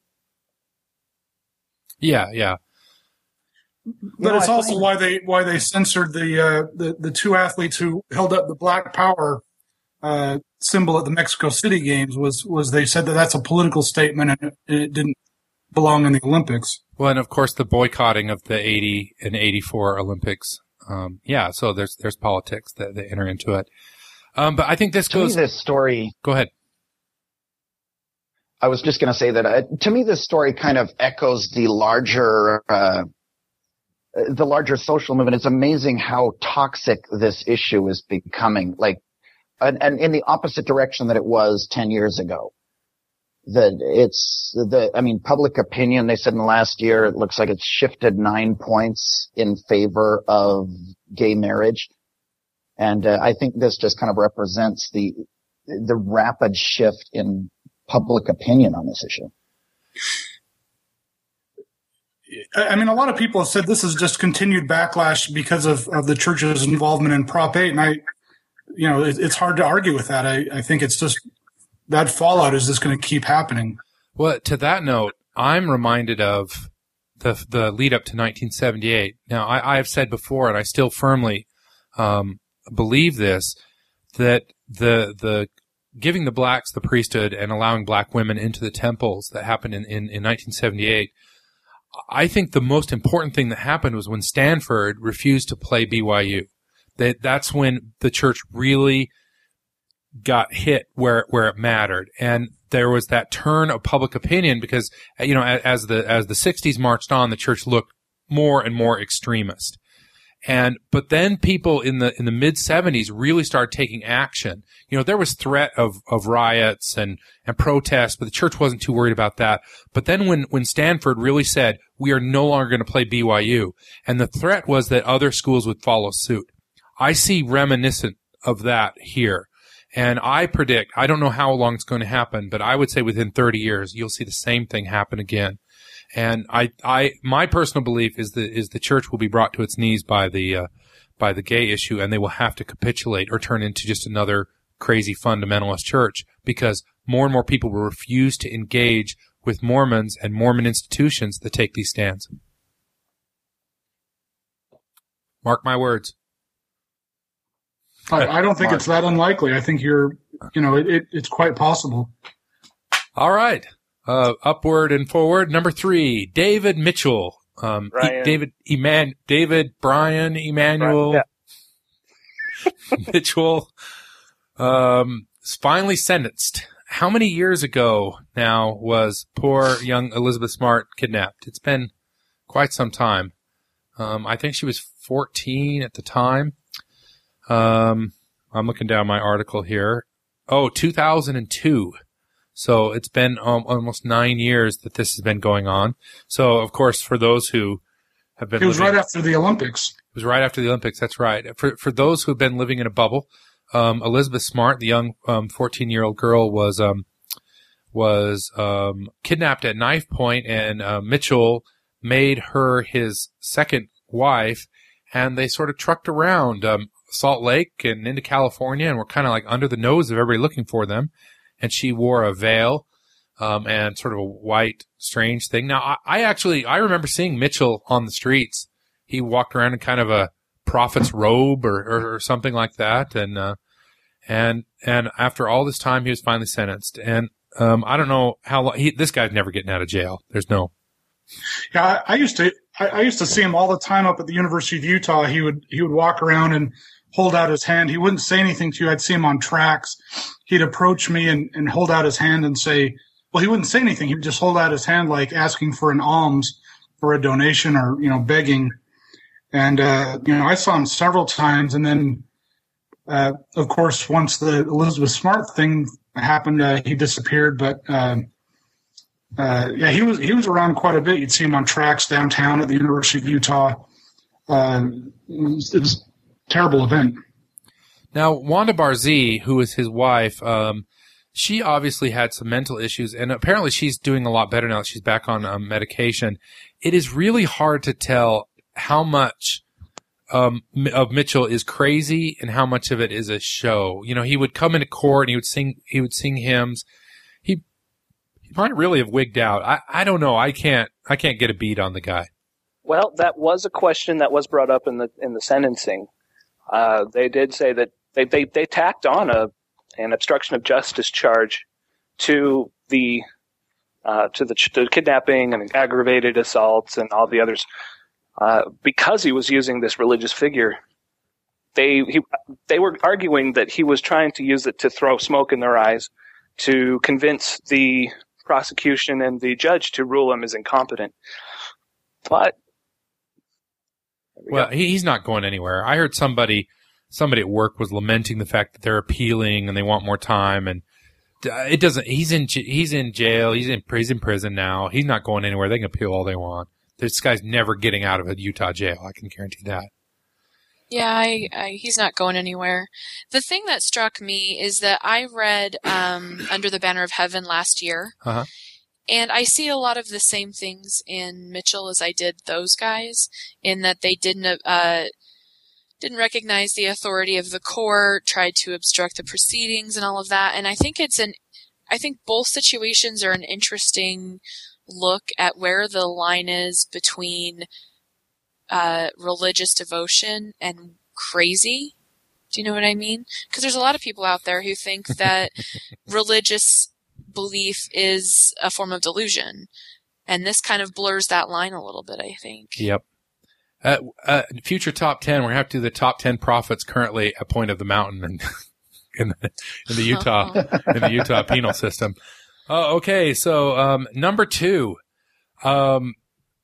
Yeah, yeah. But know, it's I also find- why they why they censored the uh, the the two athletes who held up the Black Power uh, symbol at the Mexico City Games. Was was they said that that's a political statement and it, it didn't belong in the Olympics. Well, and of course the boycotting of the eighty and eighty-four Olympics. Um, yeah, so there's there's politics that, that enter into it. Um, but I think this to goes. me, this story. Go ahead. I was just going to say that uh, to me, this story kind of echoes the larger, uh, the larger social movement. It's amazing how toxic this issue is becoming. Like, and, and in the opposite direction that it was ten years ago. That it's the, I mean, public opinion, they said in the last year, it looks like it's shifted nine points in favor of gay marriage. And uh, I think this just kind of represents the, the rapid shift in public opinion on this issue. I mean, a lot of people have said this is just continued backlash because of, of the church's involvement in Prop eight. And I, you know, it, it's hard to argue with that. I, I think it's just, that fallout is just going to keep happening. Well, to that note, I'm reminded of the the lead up to nineteen seventy-eight. Now, I, I have said before, and I still firmly um, believe this, that the the giving the blacks the priesthood and allowing black women into the temples that happened in, in, in nineteen seventy-eight, I think the most important thing that happened was when Stanford refused to play B Y U. That that's when the church really got hit where where it mattered, and there was that turn of public opinion because you know as the as the sixties marched on, the church looked more and more extremist, and but then people in the in the mid seventies really started taking action. You know, there was threat of of riots and and protests, but the church wasn't too worried about that. But then when when Stanford really said we are no longer going to play B Y U, and the threat was that other schools would follow suit, I see reminiscent of that here. And I predict, I don't know how long it's going to happen, but I would say within thirty years, you'll see the same thing happen again. And I, I, my personal belief is that, is the church will be brought to its knees by the, uh, by the gay issue, and they will have to capitulate or turn into just another crazy fundamentalist church, because more and more people will refuse to engage with Mormons and Mormon institutions that take these stands. Mark my words. I, I don't think it's that unlikely. I think you're, you know, it, it, it's quite possible. All right. Uh, upward and forward. Number three, David Mitchell. Um, Brian. E- David Eman, David Brian Emmanuel Brian, Mitchell. Um, is finally sentenced. How many years ago now was poor young Elizabeth Smart kidnapped? It's been quite some time. Um, I think she was fourteen at the time. Um, I'm looking down my article here. Oh, two thousand two. So it's been um, almost nine years that this has been going on. So, of course, for those who have been It was living, right after the Olympics. it was right after the Olympics. That's right. For for those who have been living in a bubble, um, Elizabeth Smart, the young um, fourteen-year-old girl, was um, was um, kidnapped at knife point, and uh, Mitchell made her his second wife, and they sort of trucked around um, Salt Lake and into California, and were kind of like under the nose of everybody looking for them. And she wore a veil um, and sort of a white, strange thing. Now, I, I actually I remember seeing Mitchell on the streets. He walked around in kind of a prophet's robe or, or, or something like that, and uh, and and after all this time, he was finally sentenced. And um, I don't know how long. He, this guy's never getting out of jail. There's no. Yeah, I, I used to I, I used to see him all the time up at the University of Utah. He would he would walk around and hold out his hand. He wouldn't say anything to you. I'd see him on tracks. He'd approach me and, and hold out his hand and say, well, he wouldn't say anything. He'd just hold out his hand like asking for an alms or a donation or, you know, begging. And, uh, you know, I saw him several times. And then, uh, of course, once the Elizabeth Smart thing happened, uh, he disappeared. But, uh, uh, yeah, he was, he was around quite a bit. You'd see him on tracks downtown at the University of Utah. Uh, it was, it was a terrible event. Now, Wanda Barzee, who is his wife, um, she obviously had some mental issues, and apparently she's doing a lot better now that she's back on um, medication. It is really hard to tell how much um, of Mitchell is crazy and how much of it is a show. You know, he would come into court and he would sing, he would sing hymns. He, he might really have wigged out. I, I don't know. I can't, I can't get a beat on the guy. Well, that was a question that was brought up in the in the sentencing. Uh, they did say that they, they, they tacked on a an obstruction of justice charge to the uh, to the, to the kidnapping and aggravated assaults and all the others uh, because he was using this religious figure. They he, they were arguing that he was trying to use it to throw smoke in their eyes to convince the prosecution and the judge to rule him as incompetent. But we well, go. he, he's not going anywhere. I heard somebody somebody at work was lamenting the fact that they're appealing and they want more time, and it doesn't. He's in j- he's in jail. He's in he's in prison now. He's not going anywhere. They can appeal all they want. This guy's never getting out of a Utah jail. I can guarantee that. Yeah, I, I, he's not going anywhere. The thing that struck me is that I read um, Under the Banner of Heaven last year, Uh-huh. and I see a lot of the same things in Mitchell as I did those guys, in that they didn't uh, didn't recognize the authority of the court, tried to obstruct the proceedings, and all of that. And I think it's an, I think both situations are an interesting look at where the line is between Uh, religious devotion and crazy. Do you know what I mean? Because there's a lot of people out there who think that religious belief is a form of delusion. And this kind of blurs that line a little bit, I think. Yep. Uh, uh, future top ten, we're going to have to do the top ten prophets currently at Point of the Mountain and in the, in the Utah, in the Utah penal system. Oh, okay. So, um, number two, um,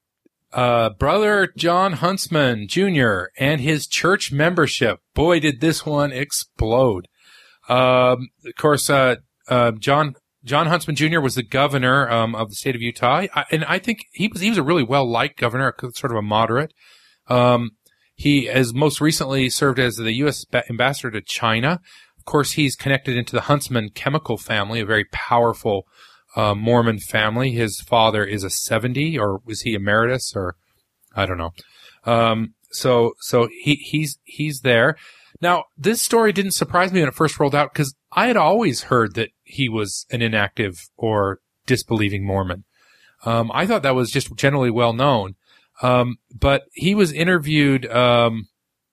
Uh, brother John Huntsman Junior and his church membership. Boy, did this one explode. Um, of course, uh, uh, John, John Huntsman Junior was the governor, um, of the state of Utah. I, and I think he was, he was a really well-liked governor, sort of a moderate. Um, he has most recently served as the U S ambassador to China. Of course, he's connected into the Huntsman chemical family, a very powerful Uh, Mormon family. His father is a seventy, or was he emeritus, or I don't know. Um, so, so he, he's, he's there. Now, this story didn't surprise me when it first rolled out because I had always heard that he was an inactive or disbelieving Mormon. Um, I thought that was just generally well known. Um, but he was interviewed, um,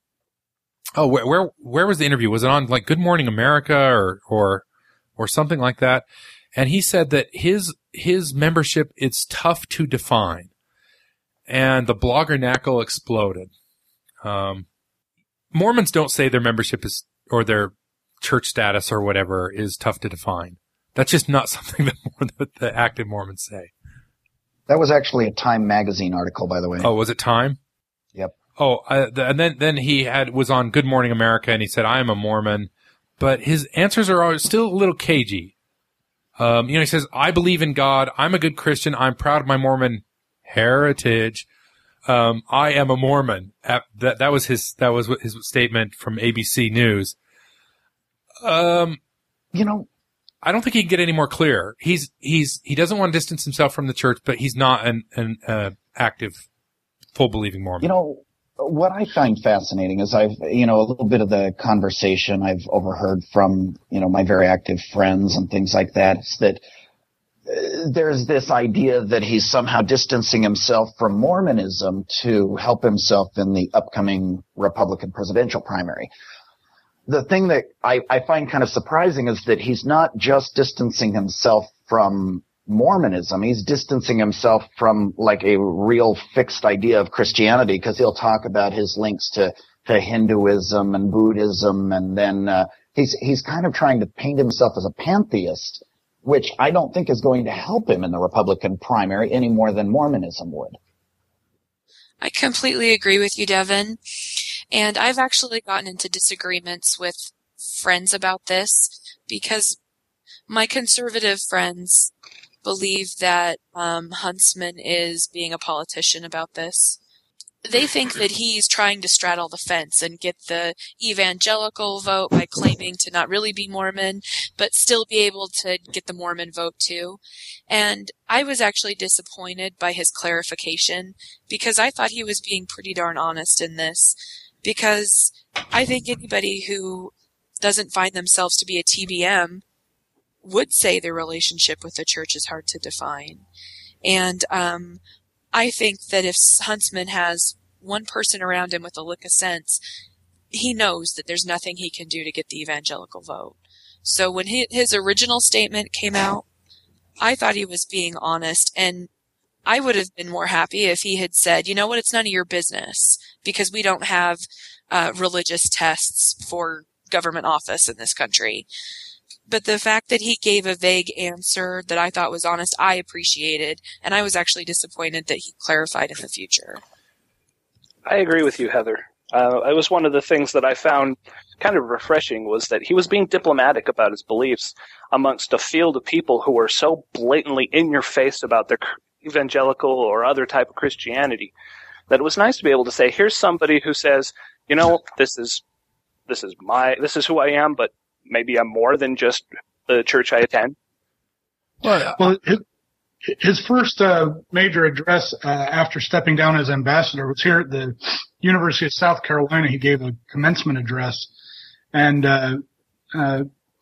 oh, where, where, where was the interview? Was it on like Good Morning America or, or, or something like that? And he said that his his membership, it's tough to define. And the bloggernacle exploded. Um, Mormons don't say their membership is, or their church status or whatever is tough to define. That's just not something that, that the active Mormons say. That was actually a Time magazine article, by the way. Oh, was it Time? Yep. Oh, uh, the, and then, then he had, was on Good Morning America and he said, I am a Mormon, but his answers are always still a little cagey. Um, you know, he says, I believe in God. I'm a good Christian. I'm proud of my Mormon heritage. Um, I am a Mormon. That, that was his, that was his statement from A B C News. Um, you know, I don't think he can get any more clear. He's, he's, he doesn't want to distance himself from the church, but he's not an, an, uh, active, full believing Mormon. You know, what I find fascinating is I've, you know, a little bit of the conversation I've overheard from, you know, my very active friends and things like that is that uh, there's this idea that he's somehow distancing himself from Mormonism to help himself in the upcoming Republican presidential primary. The thing that I, I find kind of surprising is that he's not just distancing himself from Mormonism. He's distancing himself from like a real fixed idea of Christianity, because he'll talk about his links to, to Hinduism and Buddhism, and then uh, he's he's kind of trying to paint himself as a pantheist, which I don't think is going to help him in the Republican primary any more than Mormonism would. I completely agree with you, Devin. And I've actually gotten into disagreements with friends about this because my conservative friends believe that um, Huntsman is being a politician about this. They think that he's trying to straddle the fence and get the evangelical vote by claiming to not really be Mormon, but still be able to get the Mormon vote too. And I was actually disappointed by his clarification because I thought he was being pretty darn honest in this. Because I think anybody who doesn't find themselves to be a T B M would say their relationship with the church is hard to define. And um, I think that if Huntsman has one person around him with a lick of sense, he knows that there's nothing he can do to get the evangelical vote. So when he, his original statement came out, I thought he was being honest, and I would have been more happy if he had said, you know what, it's none of your business, because we don't have uh, religious tests for government office in this country. But the fact that he gave a vague answer that I thought was honest, I appreciated, and I was actually disappointed that he clarified in the future. I agree with you, Heather. Uh, it was one of the things that I found kind of refreshing was that he was being diplomatic about his beliefs amongst a field of people who were so blatantly in your face about their evangelical or other type of Christianity that it was nice to be able to say, here's somebody who says, you know, this is this is my this is who I am, but maybe I'm more than just the church I attend. Well, well his, his first uh, major address uh, after stepping down as ambassador was here at the University of South Carolina. He gave a commencement address, and uh, uh,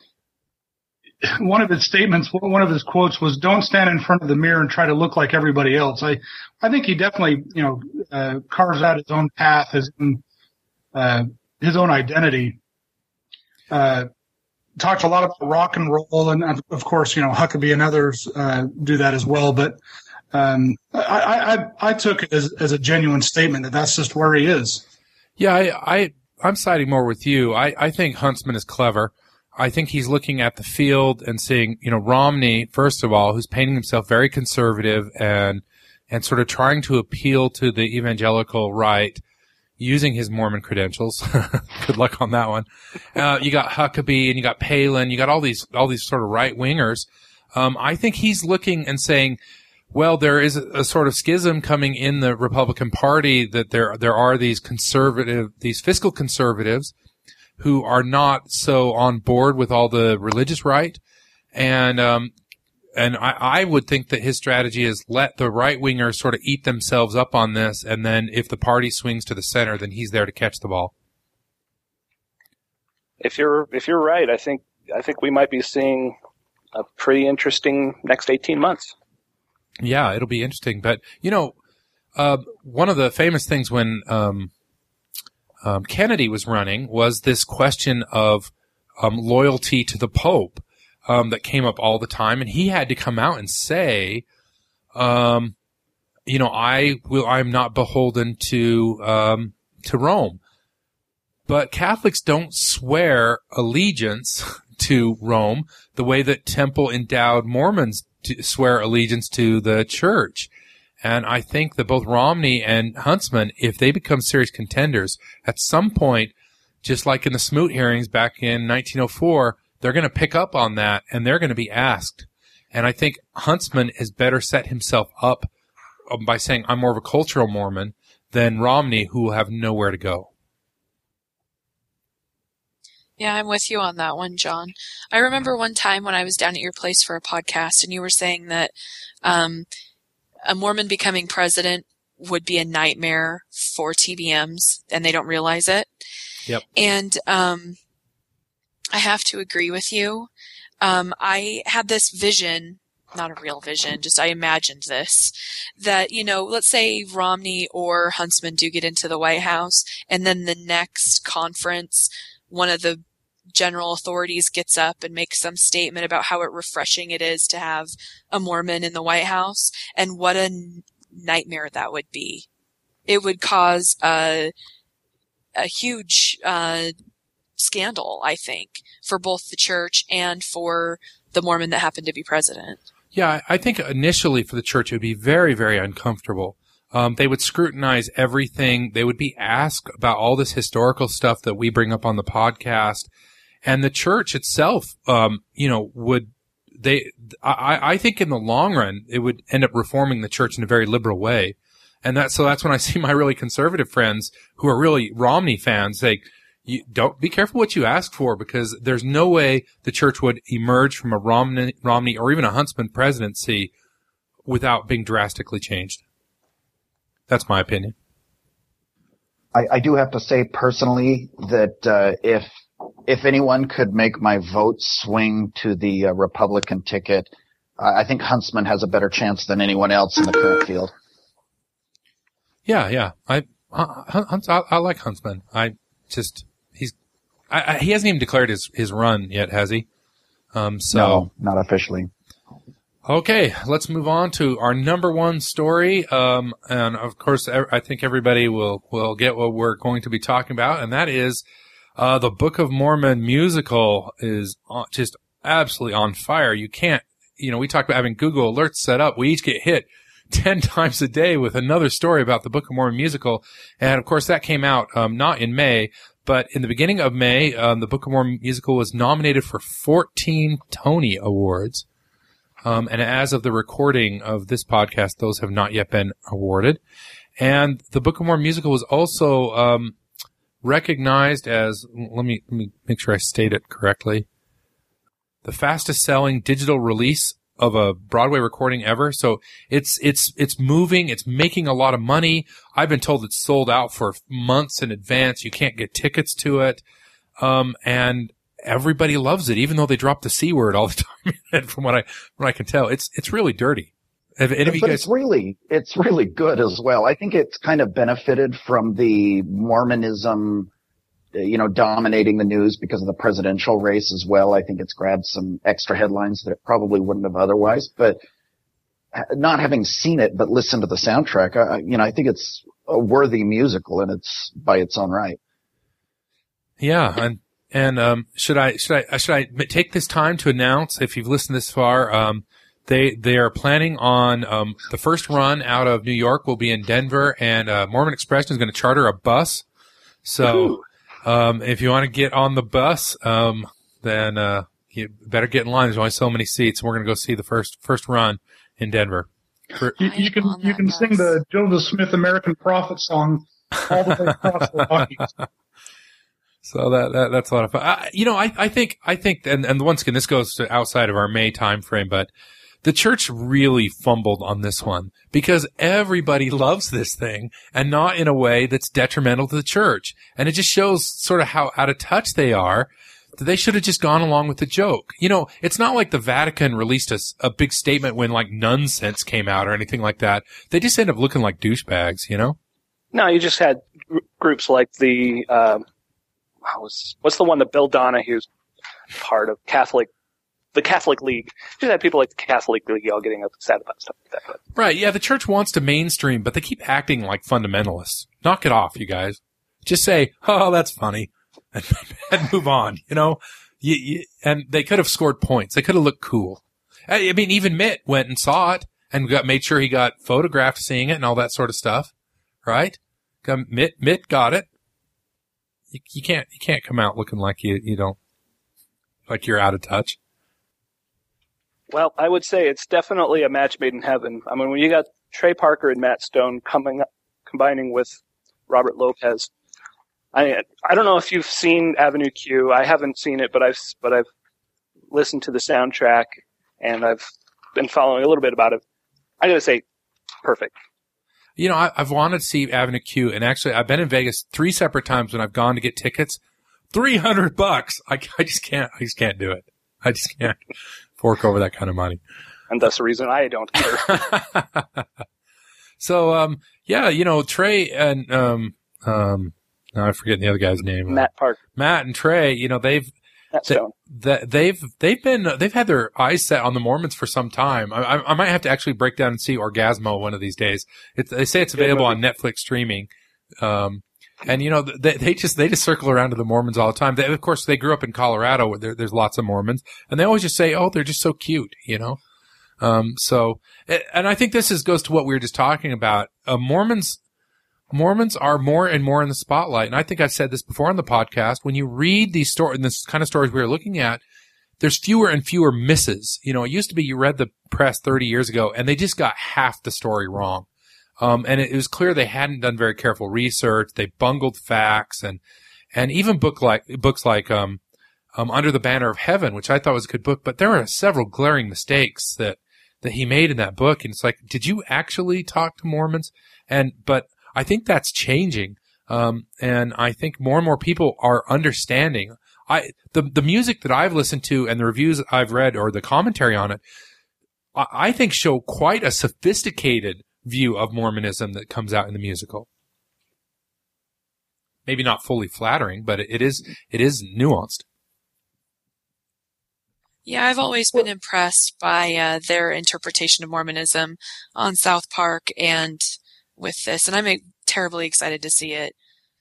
one of his statements, one of his quotes was, "Don't stand in front of the mirror and try to look like everybody else." I, I think he definitely, you know, uh, carves out his own path, his own, uh, his own identity. Uh, talked a lot about rock and roll, and of course, you know, Huckabee and others uh, do that as well. But um, I, I, I took it as, as a genuine statement that that's just where he is. Yeah, I, I I'm siding more with you. I, I think Huntsman is clever. I think he's looking at the field and seeing, you know, Romney, first of all, who's painting himself very conservative and and sort of trying to appeal to the evangelical right using his Mormon credentials. Good luck on that one. Uh, you got Huckabee and you got Palin. You got all these all these sort of right wingers. Um, I think he's looking and saying, well, there is a, a sort of schism coming in the Republican Party, that there there are these conservative, these fiscal conservatives who are not so on board with all the religious right. And, um, and I, I would think that his strategy is let the right wingers sort of eat themselves up on this. And then if the party swings to the center, then he's there to catch the ball. If you're, if you're right, I think, I think we might be seeing a pretty interesting next eighteen months. Yeah, it'll be interesting. But, you know, uh, one of the famous things when, um, Um, Kennedy was running was this question of um, loyalty to the Pope. um, that came up all the time, and he had to come out and say, um, you know, I will, I'm not beholden to, um, to Rome. But Catholics don't swear allegiance to Rome the way that temple endowed Mormons swear allegiance to the church. And I think that both Romney and Huntsman, if they become serious contenders, at some point, just like in the Smoot hearings back in nineteen oh four, they're going to pick up on that and they're going to be asked. And I think Huntsman has better set himself up by saying, I'm more of a cultural Mormon, than Romney, who will have nowhere to go. Yeah, I'm with you on that one, John. I remember one time when I was down at your place for a podcast, and you were saying that um, a Mormon becoming president would be a nightmare for T B Ms, and they don't realize it. Yep. And um, I have to agree with you. Um, I had this vision, not a real vision, just I imagined this, that, you know, let's say Romney or Huntsman do get into the White House, and then the next conference, one of the general authorities gets up and makes some statement about how it refreshing it is to have a Mormon in the White House, and what a n- nightmare that would be. It would cause a, a huge uh, scandal, I think, for both the church and for the Mormon that happened to be president. Yeah, I think initially for the church it would be very, very uncomfortable. Um, they would scrutinize everything. They would be asked about all this historical stuff that we bring up on the podcast. And the church itself, um, you know, would, they, I, I think in the long run, it would end up reforming the church in a very liberal way. And that, so that's when I see my really conservative friends who are really Romney fans say, you don't be careful what you ask for, because there's no way the church would emerge from a Romney, Romney or even a Huntsman presidency without being drastically changed. That's my opinion. I, I do have to say personally that uh, if if anyone could make my vote swing to the uh, Republican ticket, uh, I think Huntsman has a better chance than anyone else in the current field. Yeah, yeah. I I, I, I like Huntsman. I just he's I, I, he hasn't even declared his his run yet, has he? Um, so no, not officially. Okay, let's move on to our number one story. Um, and of course, I think everybody will, will get what we're going to be talking about. And that is, uh, the Book of Mormon musical is just absolutely on fire. You can't, you know, we talked about having Google alerts set up. We each get hit ten times a day with another story about the Book of Mormon musical. And of course, that came out, um, not in May, but in the beginning of May, um, the Book of Mormon musical was nominated for fourteen Tony Awards. Um, and as of the recording of this podcast, those have not yet been awarded. And the Book of Mormon musical was also um, recognized as, let me, let me make sure I state it correctly, the fastest selling digital release of a Broadway recording ever. So it's it's it's moving. It's making a lot of money. I've been told it's sold out for months in advance. You can't get tickets to it. Um, and everybody loves it, even though they drop the C word all the time. And from what I, what I can tell, it's, it's really dirty. Have any of you but guys... it's really, it's really good as well. I think it's kind of benefited from the Mormonism, you know, dominating the news because of the presidential race as well. I think it's grabbed some extra headlines that it probably wouldn't have otherwise, but not having seen it, but listened to the soundtrack, I, you know, I think it's a worthy musical and it's by its own right. Yeah. And, And, um, should I, should I, should I take this time to announce, if you've listened this far, um, they, they are planning on, um, the first run out of New York will be in Denver, and, uh, Mormon Expression is going to charter a bus. So, um, if you want to get on the bus, um, then, uh, you better get in line. There's only so many seats. We're going to go see the first, first run in Denver. For, you, you can, you can bus. sing the Joseph Smith American Prophet song all the way across the Rockies. So that, that, that's a lot of fun. I, you know, I, I think, I think, and, and once again, this goes to outside of our May time frame, but the church really fumbled on this one because everybody loves this thing and not in a way that's detrimental to the church. And it just shows sort of how out of touch they are. That they should have just gone along with the joke. You know, it's not like the Vatican released a, a big statement when like nonsense came out or anything like that. They just end up looking like douchebags, you know? No, you just had gr- groups like the, um, What's, what's the one that Bill Donahue's part of, Catholic the Catholic League. You just have people like the Catholic League all getting upset about stuff like that. But. Right, yeah, the church wants to mainstream, but they keep acting like fundamentalists. Knock it off, you guys. Just say, oh, that's funny, and, and move on, you know? You, you, and they could have scored points. They could have looked cool. I, I mean, even Mitt went and saw it and got made sure he got photographed seeing it and all that sort of stuff, right? Mitt, Mitt got it. You, you can't, you can't come out looking like you, you don't, like you're out of touch. Well, I would say it's definitely a match made in heaven. I mean, when you got Trey Parker and Matt Stone coming up, combining with Robert Lopez, I I don't know if you've seen Avenue Q. I haven't seen it, but I've but I've listened to the soundtrack and I've been following a little bit about it. I gotta say, perfect. You know, I, I've wanted to see Avenue Q, and actually, I've been in Vegas three separate times when I've gone to get tickets. Three hundred bucks. I, I just can't. I just can't do it. I just can't fork over that kind of money. And that's the reason I don't care. So, um, yeah, you know, Trey and um, um, now I'm forgetting the other guy's name. Matt Parker. Matt and Trey. You know, they've they, they, they've they've been they've had their eyes set on the Mormons for some time. I, I, I might have to actually break down and see Orgasmo one of these days. It, they say it's available on Netflix streaming. Um, and you know, they, they just they just circle around to the Mormons all the time. They, of course, they grew up in Colorado where there, there's lots of Mormons, and they always just say, "Oh, they're just so cute," you know. Um, so, and I think this is goes to what we were just talking about. Uh, Mormons. Mormons are more and more in the spotlight. And I think I've said this before on the podcast. When you read these stories, this kind of stories we were looking at, there's fewer and fewer misses. You know, it used to be you read the press thirty years ago and they just got half the story wrong. Um, and it, it was clear they hadn't done very careful research. They bungled facts and, and even book like, books like, um, um, Under the Banner of Heaven, which I thought was a good book, but there were several glaring mistakes that, that he made in that book. And it's like, did you actually talk to Mormons? And, but, I think that's changing, um, and I think more and more people are understanding. I the the music that I've listened to and the reviews I've read or the commentary on it, I, I think show quite a sophisticated view of Mormonism that comes out in the musical. Maybe not fully flattering, but it, it is it is nuanced. Yeah, I've always been impressed by uh, their interpretation of Mormonism on South Park and with this, and I'm terribly excited to see it.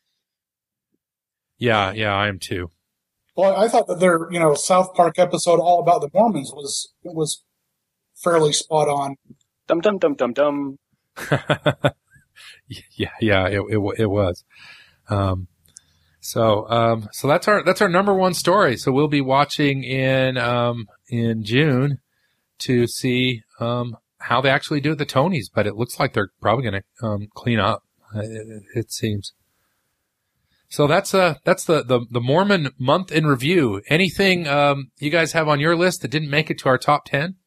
Yeah, yeah, I am too. Well, I thought that their, you know, South Park episode all about the Mormons was was fairly spot on. Dum dum dum dum dum. yeah, yeah, it it, it was. Um, so, um, so that's our that's our number one story. So we'll be watching in um in June to see um. how they actually do at the Tonys, but it looks like they're probably going to um, clean up. It, it seems. So that's uh that's the, the the Mormon month in review. Anything um, you guys have on your list that didn't make it to our top ten?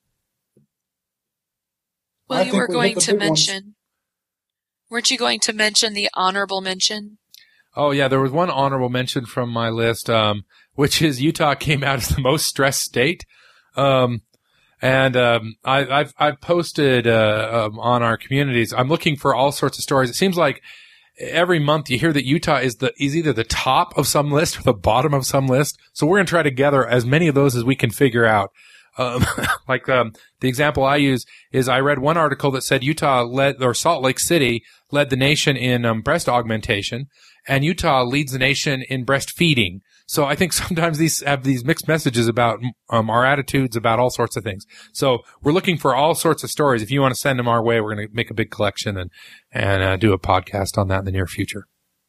Well, you were going to mention. Weren't you going to mention the honorable mention? Oh yeah, there was one honorable mention from my list, um, which is Utah came out as the most stressed state. Um, And um, I, I've I've posted uh, um, on our communities. I'm looking for all sorts of stories. It seems like every month you hear that Utah is the is either the top of some list or the bottom of some list. So we're going to try to gather as many of those as we can figure out. Um, like um, the example I use is I read one article that said Utah led or Salt Lake City led the nation in um, breast augmentation, and Utah leads the nation in breastfeeding. So I think sometimes these have these mixed messages about um, our attitudes about all sorts of things. So we're looking for all sorts of stories. If you want to send them our way, we're going to make a big collection and and uh, do a podcast on that in the near future.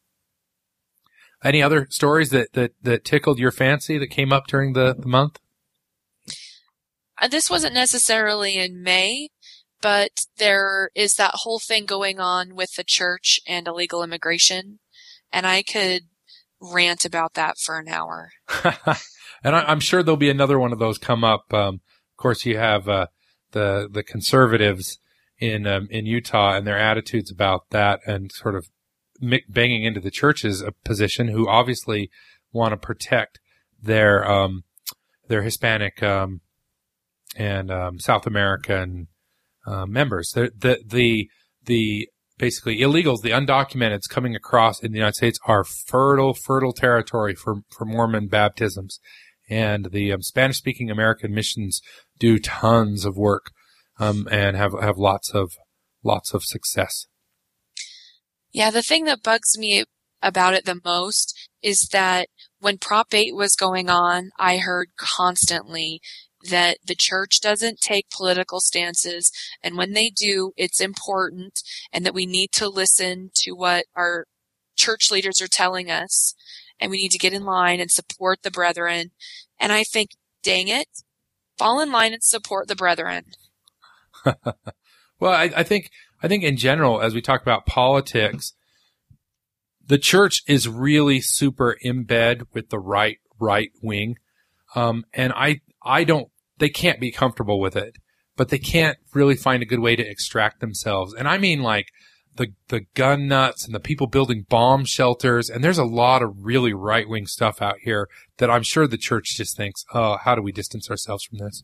Any other stories that that, that tickled your fancy that came up during the, the month? Uh, this wasn't necessarily in May, but there is that whole thing going on with the church and illegal immigration, and I could rant about that for an hour. And I, I'm sure there'll be another one of those come up. Um, of course, you have uh, the the conservatives in um, in Utah and their attitudes about that, and sort of banging into the church's position, who obviously want to protect their um, their Hispanic um, and um, South American uh, members. The the the, the Basically, illegals, the undocumenteds coming across in the United States are fertile, fertile territory for, for Mormon baptisms And the um, Spanish-speaking American missions do tons of work um, and have have lots of lots of success. Yeah, the thing that bugs me about it the most is that when Prop eight was going on, I heard constantly that the church doesn't take political stances, and when they do, it's important, and that we need to listen to what our church leaders are telling us, and we need to get in line and support the brethren. And I think, dang it, fall in line and support the brethren. Well, I, I think I think in general, as we talk about politics, the church is really super in bed with the right right wing, um, and I I don't. They can't be comfortable with it, but they can't really find a good way to extract themselves. And I mean, like the the gun nuts and the people building bomb shelters. And there's a lot of really right wing stuff out here that I'm sure the church just thinks, oh, how do we distance ourselves from this?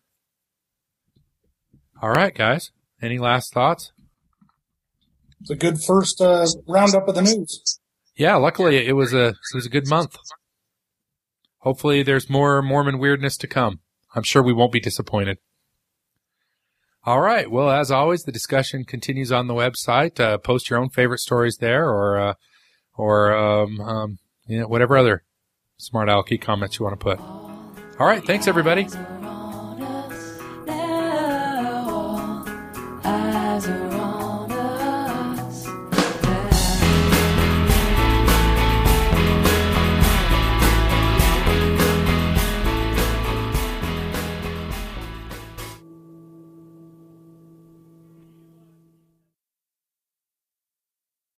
All right, guys. Any last thoughts? It's a good first uh, roundup of the news. Yeah, luckily it was a it was a good month. Hopefully there's more Mormon weirdness to come. I'm sure we won't be disappointed. All right. Well, as always, the discussion continues on the website. Uh, post your own favorite stories there, or uh, or um, um, you know, whatever other smart alecky comments you want to put. All right. Thanks, everybody.